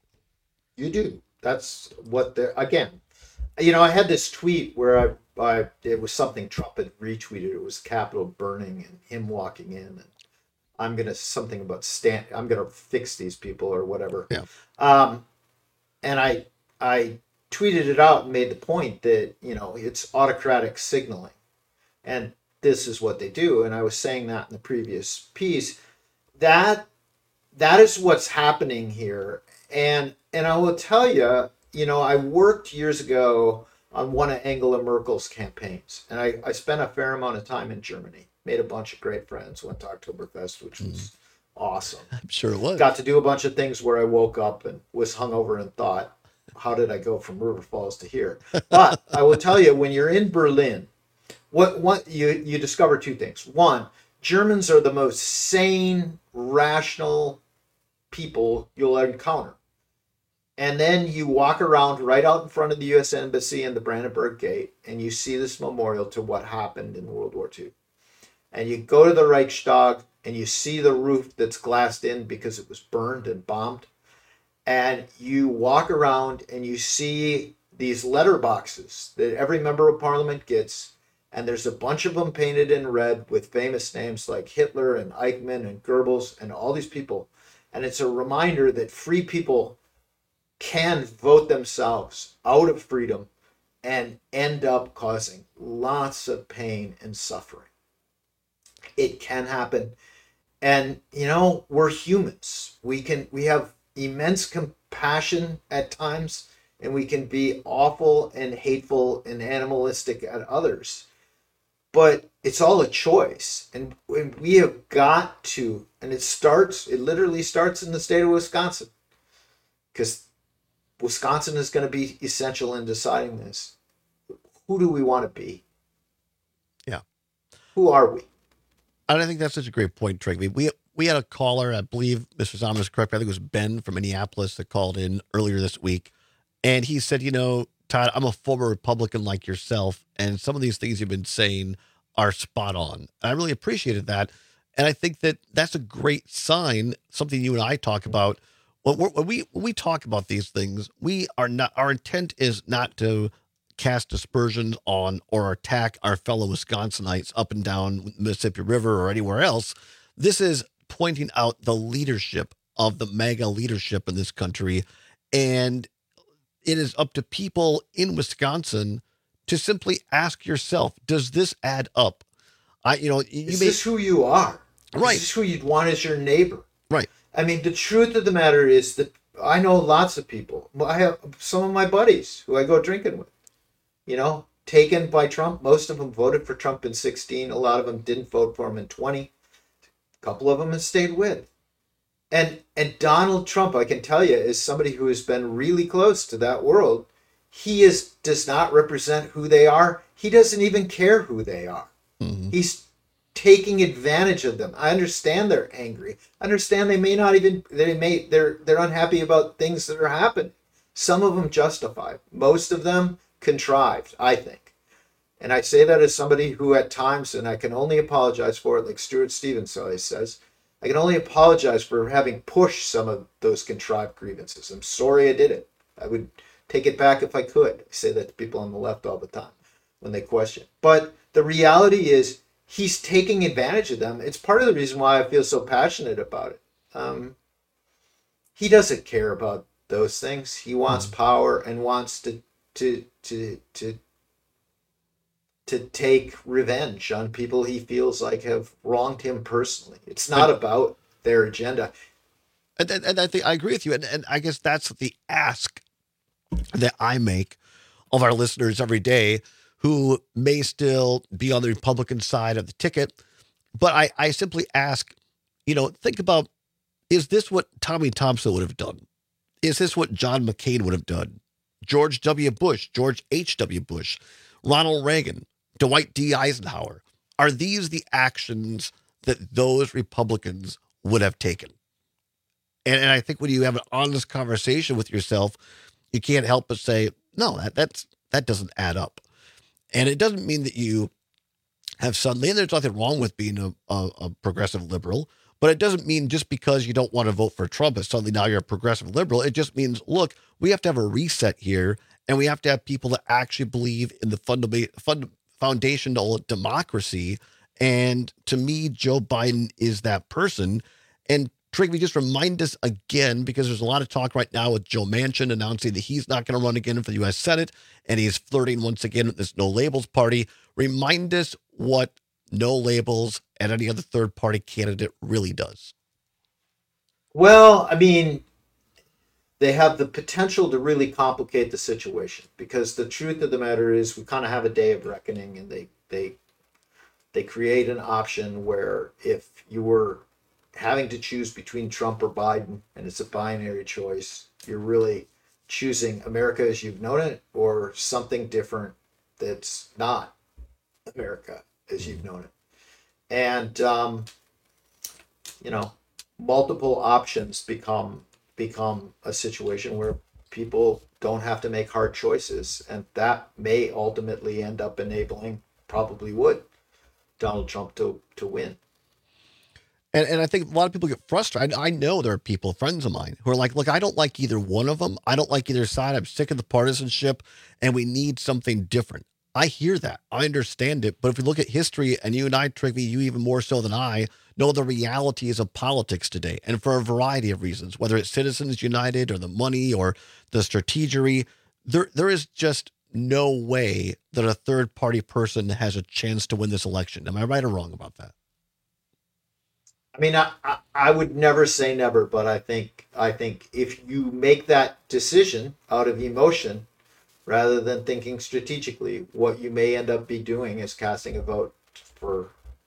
You do. That's what they're, again, you know, I had this tweet where I, I, it was something Trump had retweeted. It was Capitol burning and him walking in, and I'm going to, something about stand, I'm going to fix these people or whatever. Yeah. Um, and I, I tweeted it out and made the point that, you know, it's autocratic signaling, and this is what they do. And I was saying that in the previous piece, that that is what's happening here. And and I will tell you, you know, I worked years ago on one of Angela Merkel's campaigns, and I, I spent a fair amount of time in Germany, made a bunch of great friends, went to Oktoberfest, which was mm. awesome. I'm sure it was. Got to do a bunch of things where I woke up and was hungover and thought, how did I go from River Falls to here? But I will tell you, when you're in Berlin, what what you you discover two things. One, Germans are the most sane, rational people you'll encounter. And then you walk around right out in front of the U S Embassy and the Brandenburg Gate, and you see this memorial to what happened in World War Two. And you go to the Reichstag, and you see the roof that's glassed in because it was burned and bombed. And you walk around, and you see these letter boxes that every member of parliament gets, and there's a bunch of them painted in red with famous names like Hitler and Eichmann and Goebbels and all these people. And it's a reminder that free people can vote themselves out of freedom and end up causing lots of pain and suffering. It can happen. And, you know, we're humans. We can, we have immense compassion at times, and we can be awful and hateful and animalistic at others. But it's all a choice. And we have got to, and it starts, it literally starts in the state of Wisconsin, because Wisconsin is going to be essential in deciding this. Who do we want to be? Yeah. Who are we? And I think that's such a great point, Trigby. We we had a caller, I believe Mister Zahn is correct, I think it was Ben from Minneapolis that called in earlier this week. And he said, you know, Todd, I'm a former Republican like yourself, and some of these things you've been saying are spot on. And I really appreciated that. And I think that that's a great sign, something you and I talk about. When, we're, when we when we talk about these things, we are not, our intent is not to cast aspersions on or attack our fellow Wisconsinites up and down Mississippi River or anywhere else. This is pointing out the leadership of the MAGA leadership in this country. And it is up to people in Wisconsin to simply ask yourself, does this add up? I, you know, you is may, this who you are? Right. Is this who you'd want as your neighbor? Right. I mean, the truth of the matter is that I know lots of people. I have some of my buddies who I go drinking with, you know, taken by Trump. Most of them voted for Trump in sixteen. A lot of them didn't vote for him in twenty. A couple of them have stayed with. And and Donald Trump, I can tell you, is somebody who has been really close to that world. He is does not represent who they are. He doesn't even care who they are. Mm-hmm. He's taking advantage of them. I understand they're angry. I understand they may not even they may they're they're unhappy about things that are happening. Some of them justified. Most of them contrived, I think. And I say that as somebody who at times, and I can only apologize for it, like Stuart Stevens always says, I can only apologize for having pushed some of those contrived grievances. I'm sorry I did it. I would take it back if I could. I say that to people on the left all the time when they question. But the reality is he's taking advantage of them. It's part of the reason why I feel so passionate about it. Um, he doesn't care about those things. He wants power and wants to to to to to take revenge on people he feels like have wronged him personally. It's not about their agenda. And, and, and I think I agree with you. And, and I guess that's the ask that I make of our listeners every day who may still be on the Republican side of the ticket. But I, I simply ask, you know, think about, is this what Tommy Thompson would have done? Is this what John McCain would have done? George W. Bush, George H W. Bush, Ronald Reagan, Dwight D. Eisenhower. Are these the actions that those Republicans would have taken? And, and I think when you have an honest conversation with yourself, you can't help but say, no, that that's that doesn't add up. And it doesn't mean that you have suddenly, and there's nothing wrong with being a, a, a progressive liberal, but it doesn't mean just because you don't want to vote for Trump, that suddenly now you're a progressive liberal. It just means, look, we have to have a reset here, and we have to have people that actually believe in the fundamental fund, foundational democracy. And to me, Joe Biden is that person. And Trigby, just remind us again, because there's a lot of talk right now with Joe Manchin announcing that he's not going to run again for the U S Senate, and he's flirting once again with this No Labels party. Remind us what No Labels and any other third-party candidate really does. Well, I mean, they have the potential to really complicate the situation, because the truth of the matter is we kind of have a day of reckoning, and they they they create an option where if you were having to choose between Trump or Biden, and it's a binary choice, you're really choosing America as you've known it or something different that's not America as you've known it. And, um, you know, multiple options become become a situation where people don't have to make hard choices. And that may ultimately end up enabling, probably would, Donald Trump to, to win. And and I think a lot of people get frustrated. I, I know there are people, friends of mine, who are like, look, I don't like either one of them. I don't like either side. I'm sick of the partisanship, and we need something different. I hear that. I understand it. But if we look at history, and you and I, Trigby, you even more so than I, know the realities of politics today, and for a variety of reasons, whether it's Citizens United or the money or the strategery, there there is just no way that a third-party person has a chance to win this election. Am I right or wrong about that? I mean, I, I, I would never say never, but I think I think if you make that decision out of emotion rather than thinking strategically, what you may end up be doing is casting a vote for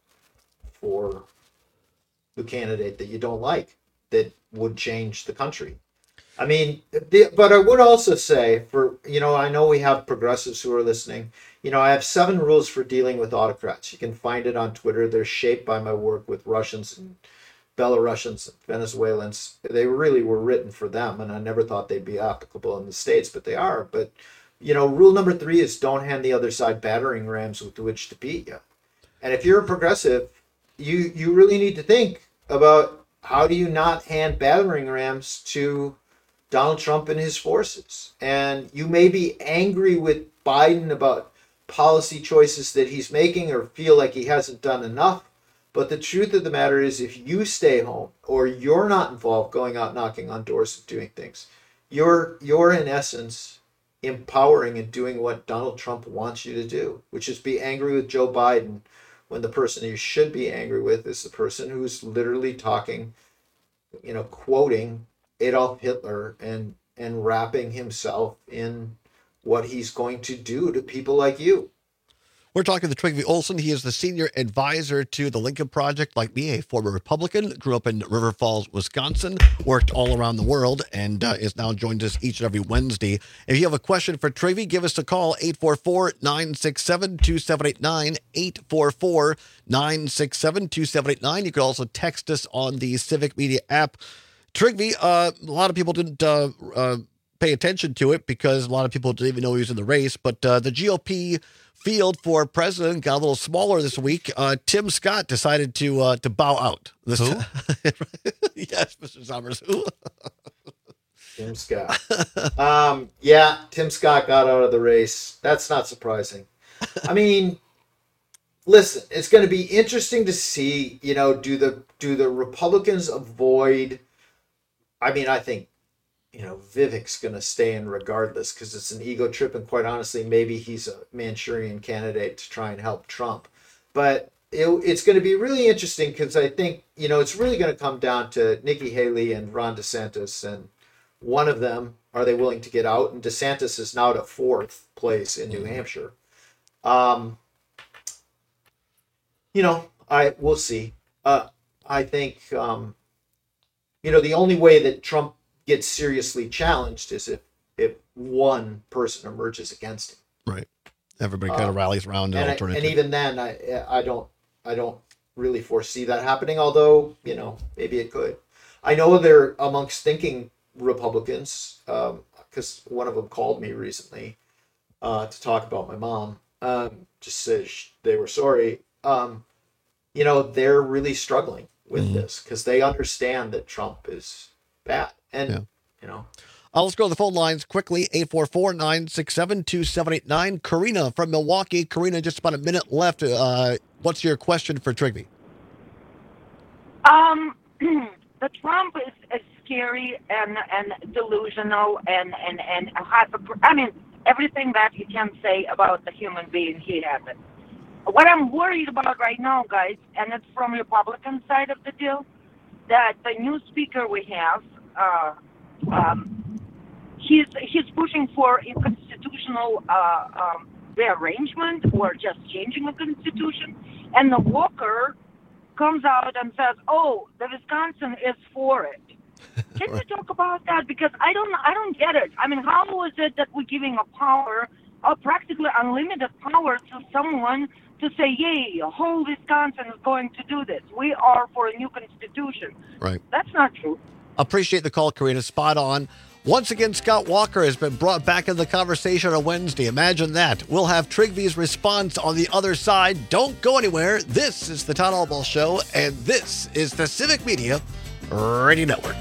for the candidate that you don't like that would change the country. I mean, the, but I would also say for, you know, I know we have progressives who are listening. You know, I have seven rules for dealing with autocrats. You can find it on Twitter. They're shaped by my work with Russians and Belarusians, Venezuelans. They really were written for them, and I never thought they'd be applicable in the States, but they are. But, you know, rule number three is don't hand the other side battering rams with which to beat you. And if you're a progressive, you you really need to think about how do you not hand battering rams to Donald Trump and his forces. And you may be angry with Biden about policy choices that he's making or feel like he hasn't done enough. But the truth of the matter is, if you stay home or you're not involved going out knocking on doors and doing things, you're you're in essence empowering and doing what Donald Trump wants you to do, which is be angry with Joe Biden when the person you should be angry with is the person who's literally talking, you know, quoting Adolf Hitler and and wrapping himself in what he's going to do to people like you. We're talking to Trygve Olsen. He is the senior advisor to the Lincoln Project, like me, a former Republican, grew up in River Falls, Wisconsin, worked all around the world, and uh, is now joined us each and every Wednesday. If you have a question for Trygve, give us a call, eight four four, nine six seven, two seven eight nine, eight four four, nine six seven, two seven eight nine. You can also text us on the Civic Media app. Trygve, uh, a lot of people didn't uh, uh, pay attention to it because a lot of people didn't even know he was in the race, but uh, the G O P field for president got a little smaller this week. Uh, Tim Scott decided to uh, to bow out. This Who? Yes, Mister Summers. Who? Tim Scott. Um, yeah, Tim Scott got out of the race. That's not surprising. I mean, listen, it's going to be interesting to see, you know, do the do the Republicans avoid, I mean, I think, you know, Vivek's going to stay in regardless because it's an ego trip. And quite honestly, maybe he's a Manchurian candidate to try and help Trump. But it, it's going to be really interesting because I think, you know, it's really going to come down to Nikki Haley and Ron DeSantis. And one of them, are they willing to get out? And DeSantis is now to fourth place in New Hampshire. Um, you know, I we'll see. Uh, I think, um, you know, the only way that Trump gets seriously challenged is if if one person emerges against him. Right. Everybody kind of Um, rallies around an and, I- alternative. and even then, I I don't I don't really foresee that happening. Although, you know, maybe it could. I know they're amongst thinking Republicans because one of them called me recently uh, to talk about my mom. Um, just said sh- they were sorry. Um, you know, they're really struggling with Mhm. this because they understand that Trump is bad. And, Yeah. you know, Uh, let's go to the phone lines quickly. eight four four, nine six seven, two seven eight nine. Karina from Milwaukee. Karina, just about a minute left. Uh, what's your question for Trygve? Um, the Trump is, is scary and and delusional and and and a hypocrite. I mean, everything that you can say about the human being, he has it. What I'm worried about right now, guys, and it's from Republican side of the deal, that the new speaker we have, uh, um, he's he's pushing for a constitutional uh, um, rearrangement or just changing the constitution, and the Walker comes out and says, "Oh, the Wisconsin is for it." Can you talk about that? Because I don't, I don't get it. I mean, how is it that we're giving a power, a practically unlimited power, to someone to say, "Yay, whole Wisconsin is going to do this. We are for a new constitution." Right. That's not true. Appreciate the call, Karina. Spot on. Once again, Scott Walker has been brought back in the conversation on Wednesday. Imagine that. We'll have Trygve's response on the other side. Don't go anywhere. This is the Todd Albaugh Show, and this is the Civic Media Radio Network.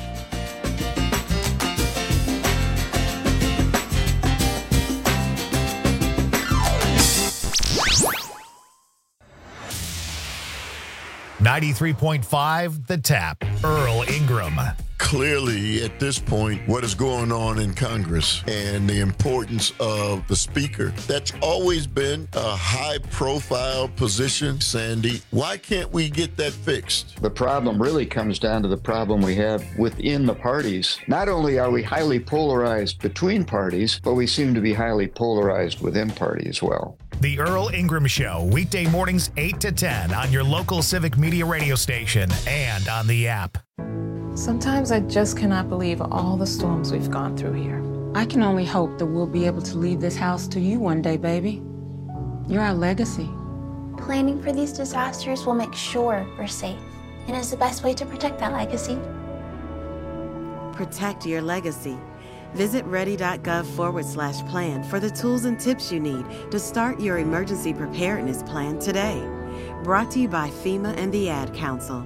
ninety-three point five The Tap. Earl Ingram. Clearly, at this point, what is going on in Congress and the importance of the Speaker, that's always been a high-profile position, Sandy. Why can't we get that fixed? The problem really comes down to the problem we have within the parties. Not only are we highly polarized between parties, but we seem to be highly polarized within party as well. The Earl Ingram Show, weekday mornings eight to ten on your local Civic Media radio station and on the app. Sometimes I just cannot believe all the storms we've gone through here. I can only hope that we'll be able to leave this house to you one day, baby. You're our legacy. Planning for these disasters will make sure we're safe, and is the best way to protect that legacy. Protect your legacy. Visit ready.gov forward slash plan for the tools and tips you need to start your emergency preparedness plan today. Brought to you by FEMA and the Ad Council.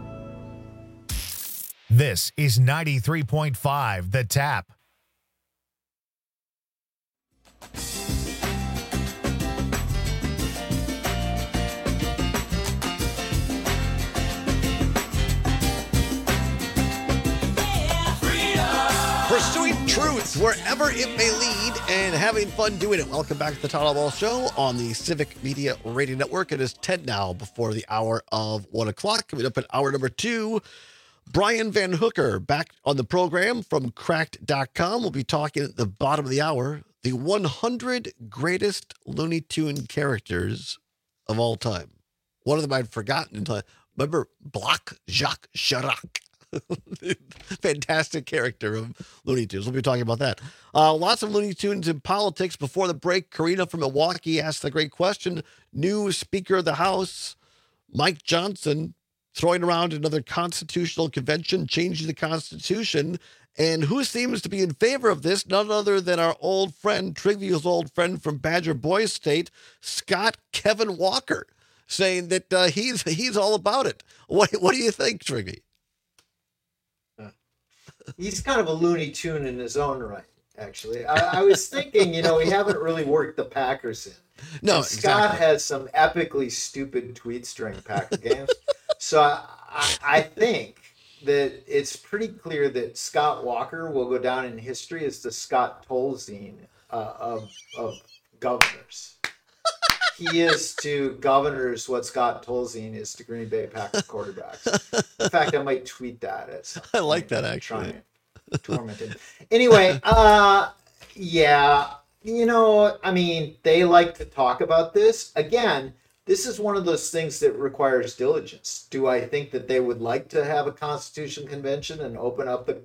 This is ninety-three point five The Tap. Pursuing truth wherever it may lead and having fun doing it. Welcome back to the Todd Ball Show on the Civic Media Radio Network. It is ten now before the hour of one o'clock. Coming up at hour number two, Brian Van Hooker back on the program from cracked dot com. We'll be talking at the bottom of the hour, the one hundred greatest Looney Tune characters of all time. One of them I'd forgotten until, remember Block Jacques Chirac? Fantastic character of Looney Tunes. We'll be talking about that. Uh, lots of Looney Tunes in politics. Before the break, Karina from Milwaukee asked the great question. New Speaker of the House, Mike Johnson, throwing around another constitutional convention, changing the Constitution. And who seems to be in favor of this? None other than our old friend, Trigview's old friend from Badger Boys State, Scott Kevin Walker, saying that uh, he's he's all about it. What, what do you think, Trigview? He's kind of a Looney Tune in his own right, actually. I, I was thinking, you know, we haven't really worked the Packers in. No, and Scott exactly. has some epically stupid tweets during Packer games. So I, I, I think that it's pretty clear that Scott Walker will go down in history as the Scott Tolzien uh, of, of governors. He is to governors what Scott Tolzien is to Green Bay Packers quarterbacks. In fact, I might tweet that at some I like point. that, actually. Tormented. Anyway, uh, yeah, you know, I mean, they like to talk about this. Again, this is one of those things that requires diligence. Do I think that they would like to have a Constitution convention and open up the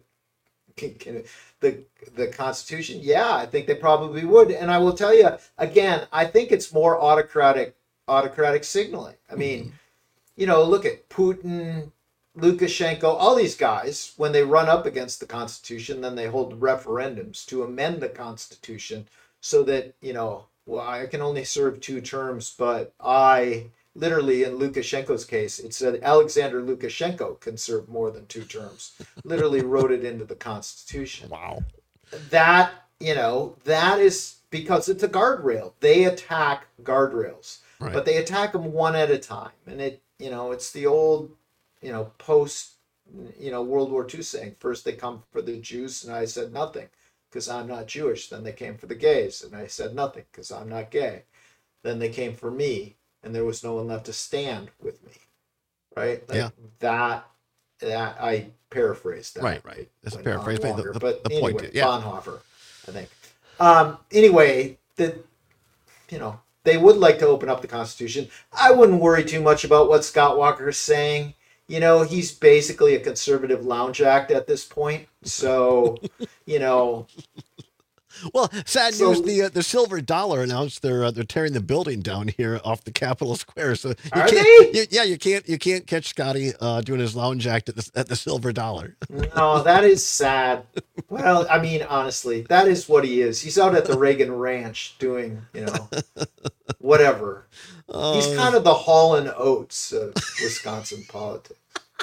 the the Constitution? Yeah, I think they probably would. And I will tell you again, I think it's more autocratic autocratic signaling. I mean, mm-hmm. you know, look at Putin, Lukashenko, all these guys, when they run up against the Constitution, then they hold referendums to amend the Constitution so that, you know, well, I can only serve two terms, but I literally, in Lukashenko's case, it said Alexander Lukashenko can serve more than two terms. Literally wrote it into the Constitution. Wow. That, you know, that is because it's a guardrail. They attack guardrails, right. but they attack them one at a time. And it, you know, it's the old, you know, post, you know, World War Two saying, first they come for the Jews and I said nothing because I'm not Jewish. Then they came for the gays and I said nothing because I'm not gay. Then they came for me and there was no one left to stand with me. Right? Like yeah. That, that I paraphrased that. Right, right. That's a paraphrase. Longer, the, the, but the anyway, point. Yeah. Bonhoeffer, I think. Um, anyway, the, you know, they would like to open up the Constitution. I wouldn't worry too much about what Scott Walker is saying. You know, he's basically a conservative lounge act at this point. So, you know. Well, sad So- news. The uh, the silver dollar announced they're uh, they're tearing the building down here off the Capitol Square. So you Are can't, they? You, yeah, you can't you can't catch Scotty uh, doing his lounge act at the at the silver dollar. No, that is sad. Well, I mean, honestly, that is what he is. He's out at the Reagan Ranch doing, you know, whatever. He's kind of the Hall and Oates of Wisconsin politics.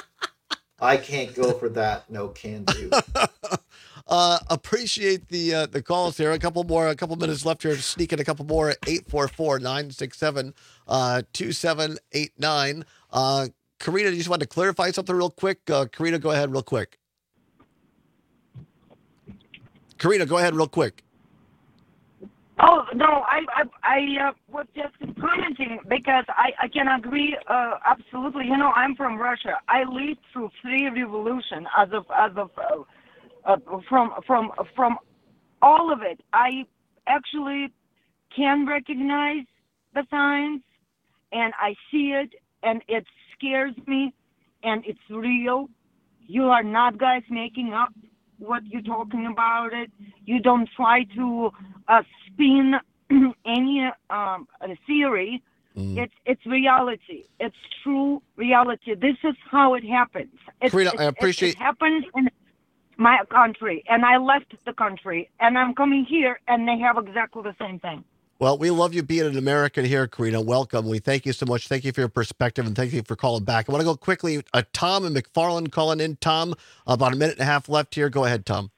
I can't go for that. No can do. Uh, appreciate the uh, the calls here. A couple more, a couple minutes left here. Sneak in a couple more. eight four four, nine six seven, two seven eight nine. Uh, Karina, you just wanted to clarify something real quick. Uh, Karina, go ahead real quick. Karina, go ahead real quick. Oh, no, I I, I uh, was just commenting because I, I can agree uh, absolutely. You know, I'm from Russia. I lived through three revolutions as of as of uh, uh, from from from all of it. I actually can recognize the signs, and I see it, and it scares me, and it's real. You are not guys making up what you're talking about it. You don't try to uh, spin any um, theory. Mm. It's it's reality. It's true reality. This is how it happens. It's, Karina, it's, I appreciate. It, it happened in my country, and I left the country, and I'm coming here, and they have exactly the same thing. Well, we love you being an American here, Karina. Welcome. We thank you so much. Thank you for your perspective, and thank you for calling back. I want to go quickly. Uh, Tom and McFarland calling in. Tom, about a minute and a half left here. Go ahead, Tom.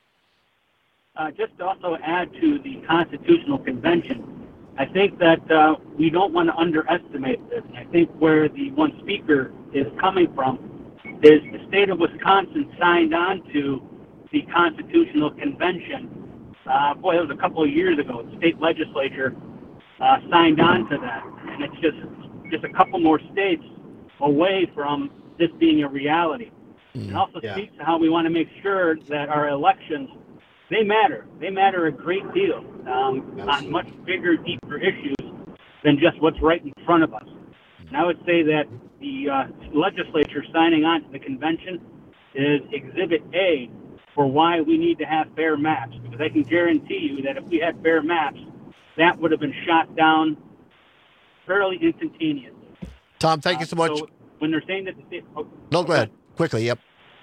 Uh, just to also add to the Constitutional Convention, I think that uh, we don't want to underestimate this. I think where the one speaker is coming from is the state of Wisconsin signed on to the Constitutional Convention. Uh, boy, that was a couple of years ago. The state legislature uh, signed on to that, and it's just just a couple more states away from this being a reality. Mm, it also yeah. speaks to how we want to make sure that our elections, they matter. They matter a great deal um, on much bigger, deeper issues than just what's right in front of us. And I would say that the uh, legislature signing on to the convention is Exhibit A for why we need to have fair maps, because I can guarantee you that if we had fair maps, that would have been shot down fairly instantaneously. Tom, thank uh, you so much. So when they're saying that the state... Oh, no, go ahead. Quickly, yep.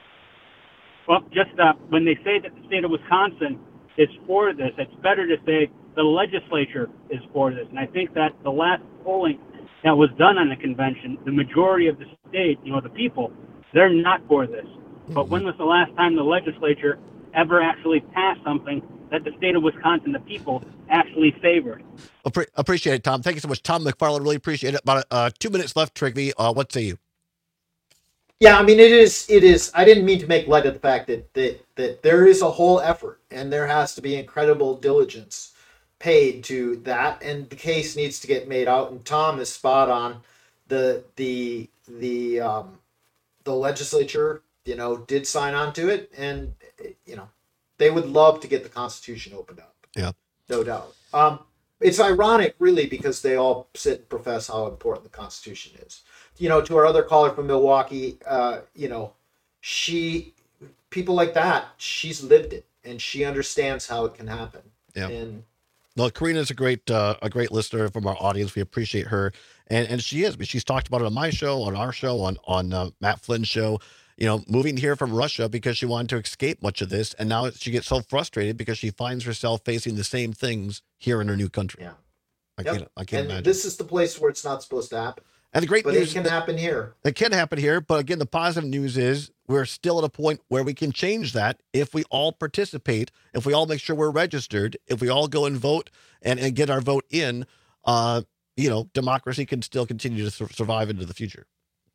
Well, just uh, when they say that the state of Wisconsin is for this, it's better to say the legislature is for this. And I think that the last polling that was done on the convention, the majority of the state, you know, the people, they're not for this. But when was the last time the legislature ever actually passed something that the state of Wisconsin, the people, actually favored? Appre- appreciate it, Tom. Thank you so much. Tom McFarland, really appreciate it. About uh, two minutes left, Trigby. Uh, what say you? Yeah, I mean, it is, it is, I didn't mean to make light of the fact that, that, that there is a whole effort, and there has to be incredible diligence paid to that, and the case needs to get made out, and Tom is spot on. The, the, the, um, the legislature, you know, did sign on to it, and, you know, they would love to get the Constitution opened up. Yeah. No doubt. Um, it's ironic, really, because they all sit and profess how important the Constitution is. You know, to our other caller from Milwaukee, uh, you know, she, people like that, she's lived it, and she understands how it can happen. Yeah. And no, Karina's a great, uh, a great listener from our audience. We appreciate her, and and she is. But she's talked about it on my show, on our show, on on uh, Matt Flynn's show. You know, moving here from Russia because she wanted to escape much of this, and now she gets so frustrated because she finds herself facing the same things here in her new country. Yeah, I yep. can't. I can't and imagine. This is the place where it's not supposed to happen. And the great but news it can happen here. It can happen here, but again, the positive news is we're still at a point where we can change that if we all participate, if we all make sure we're registered, if we all go and vote and, and get our vote in. Uh, you know, democracy can still continue to sur- survive into the future.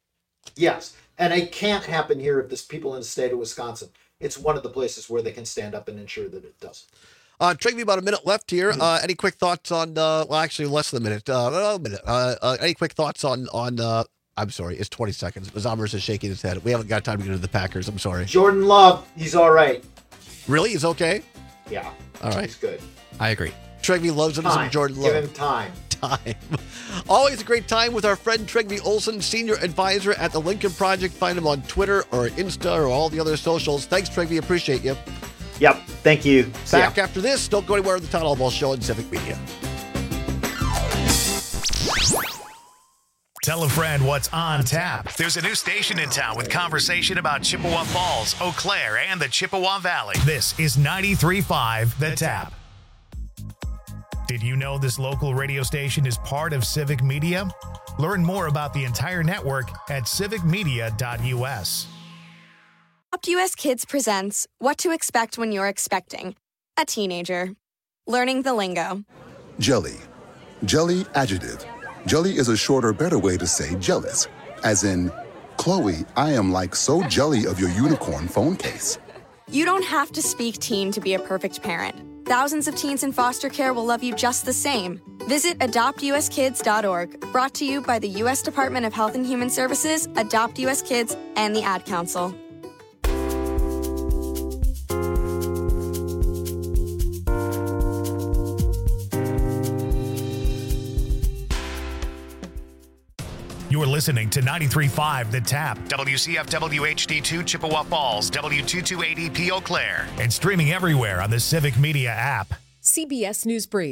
Yes, and it can't happen here if there's people in the state of Wisconsin. It's one of the places where they can stand up and ensure that it does. Uh, Trigby, about a minute left here. Uh, any quick thoughts on, uh, well, actually less than a minute, uh, a minute. Uh, uh, any quick thoughts on, on, uh, I'm sorry, it's twenty seconds. Zamers is shaking his head. We haven't got time to get into the Packers. I'm sorry. Jordan Love, he's all right. Really? He's okay? Yeah. All right. He's good. I agree. Trigby loves him some Jordan Give Love. him time. Time. Always a great time with our friend Trigby Olson, Senior Advisor at the Lincoln Project. Find him on Twitter or Insta or all the other socials. Thanks, Trigby. Appreciate you. Yep. Thank you. Back after this. Don't go anywhere on the Town Hall Ball Show on Civic Media. Tell a friend what's on tap. There's a new station in town with conversation about Chippewa Falls, Eau Claire, and the Chippewa Valley. This is ninety-three point five The Tap. Did you know this local radio station is part of Civic Media? Learn more about the entire network at civic media dot u s. Adopt U S Kids presents What to Expect When You're Expecting a Teenager. Learning the lingo. Jelly. Jelly adjective. Jelly is a shorter, better way to say jealous, as in Chloe, I am like so jelly of your unicorn phone case. You don't have to speak teen to be a perfect parent. Thousands of teens in foster care will love you just the same. Visit adopt u s kids dot org, brought to you by the U S Department of Health and Human Services, Adopt U S Kids, and the Ad Council. You're listening to ninety-three point five The Tap, W C F W H D two Chippewa Falls, W two two eight E P Eau Claire, and streaming everywhere on the Civic Media app. C B S News Brief.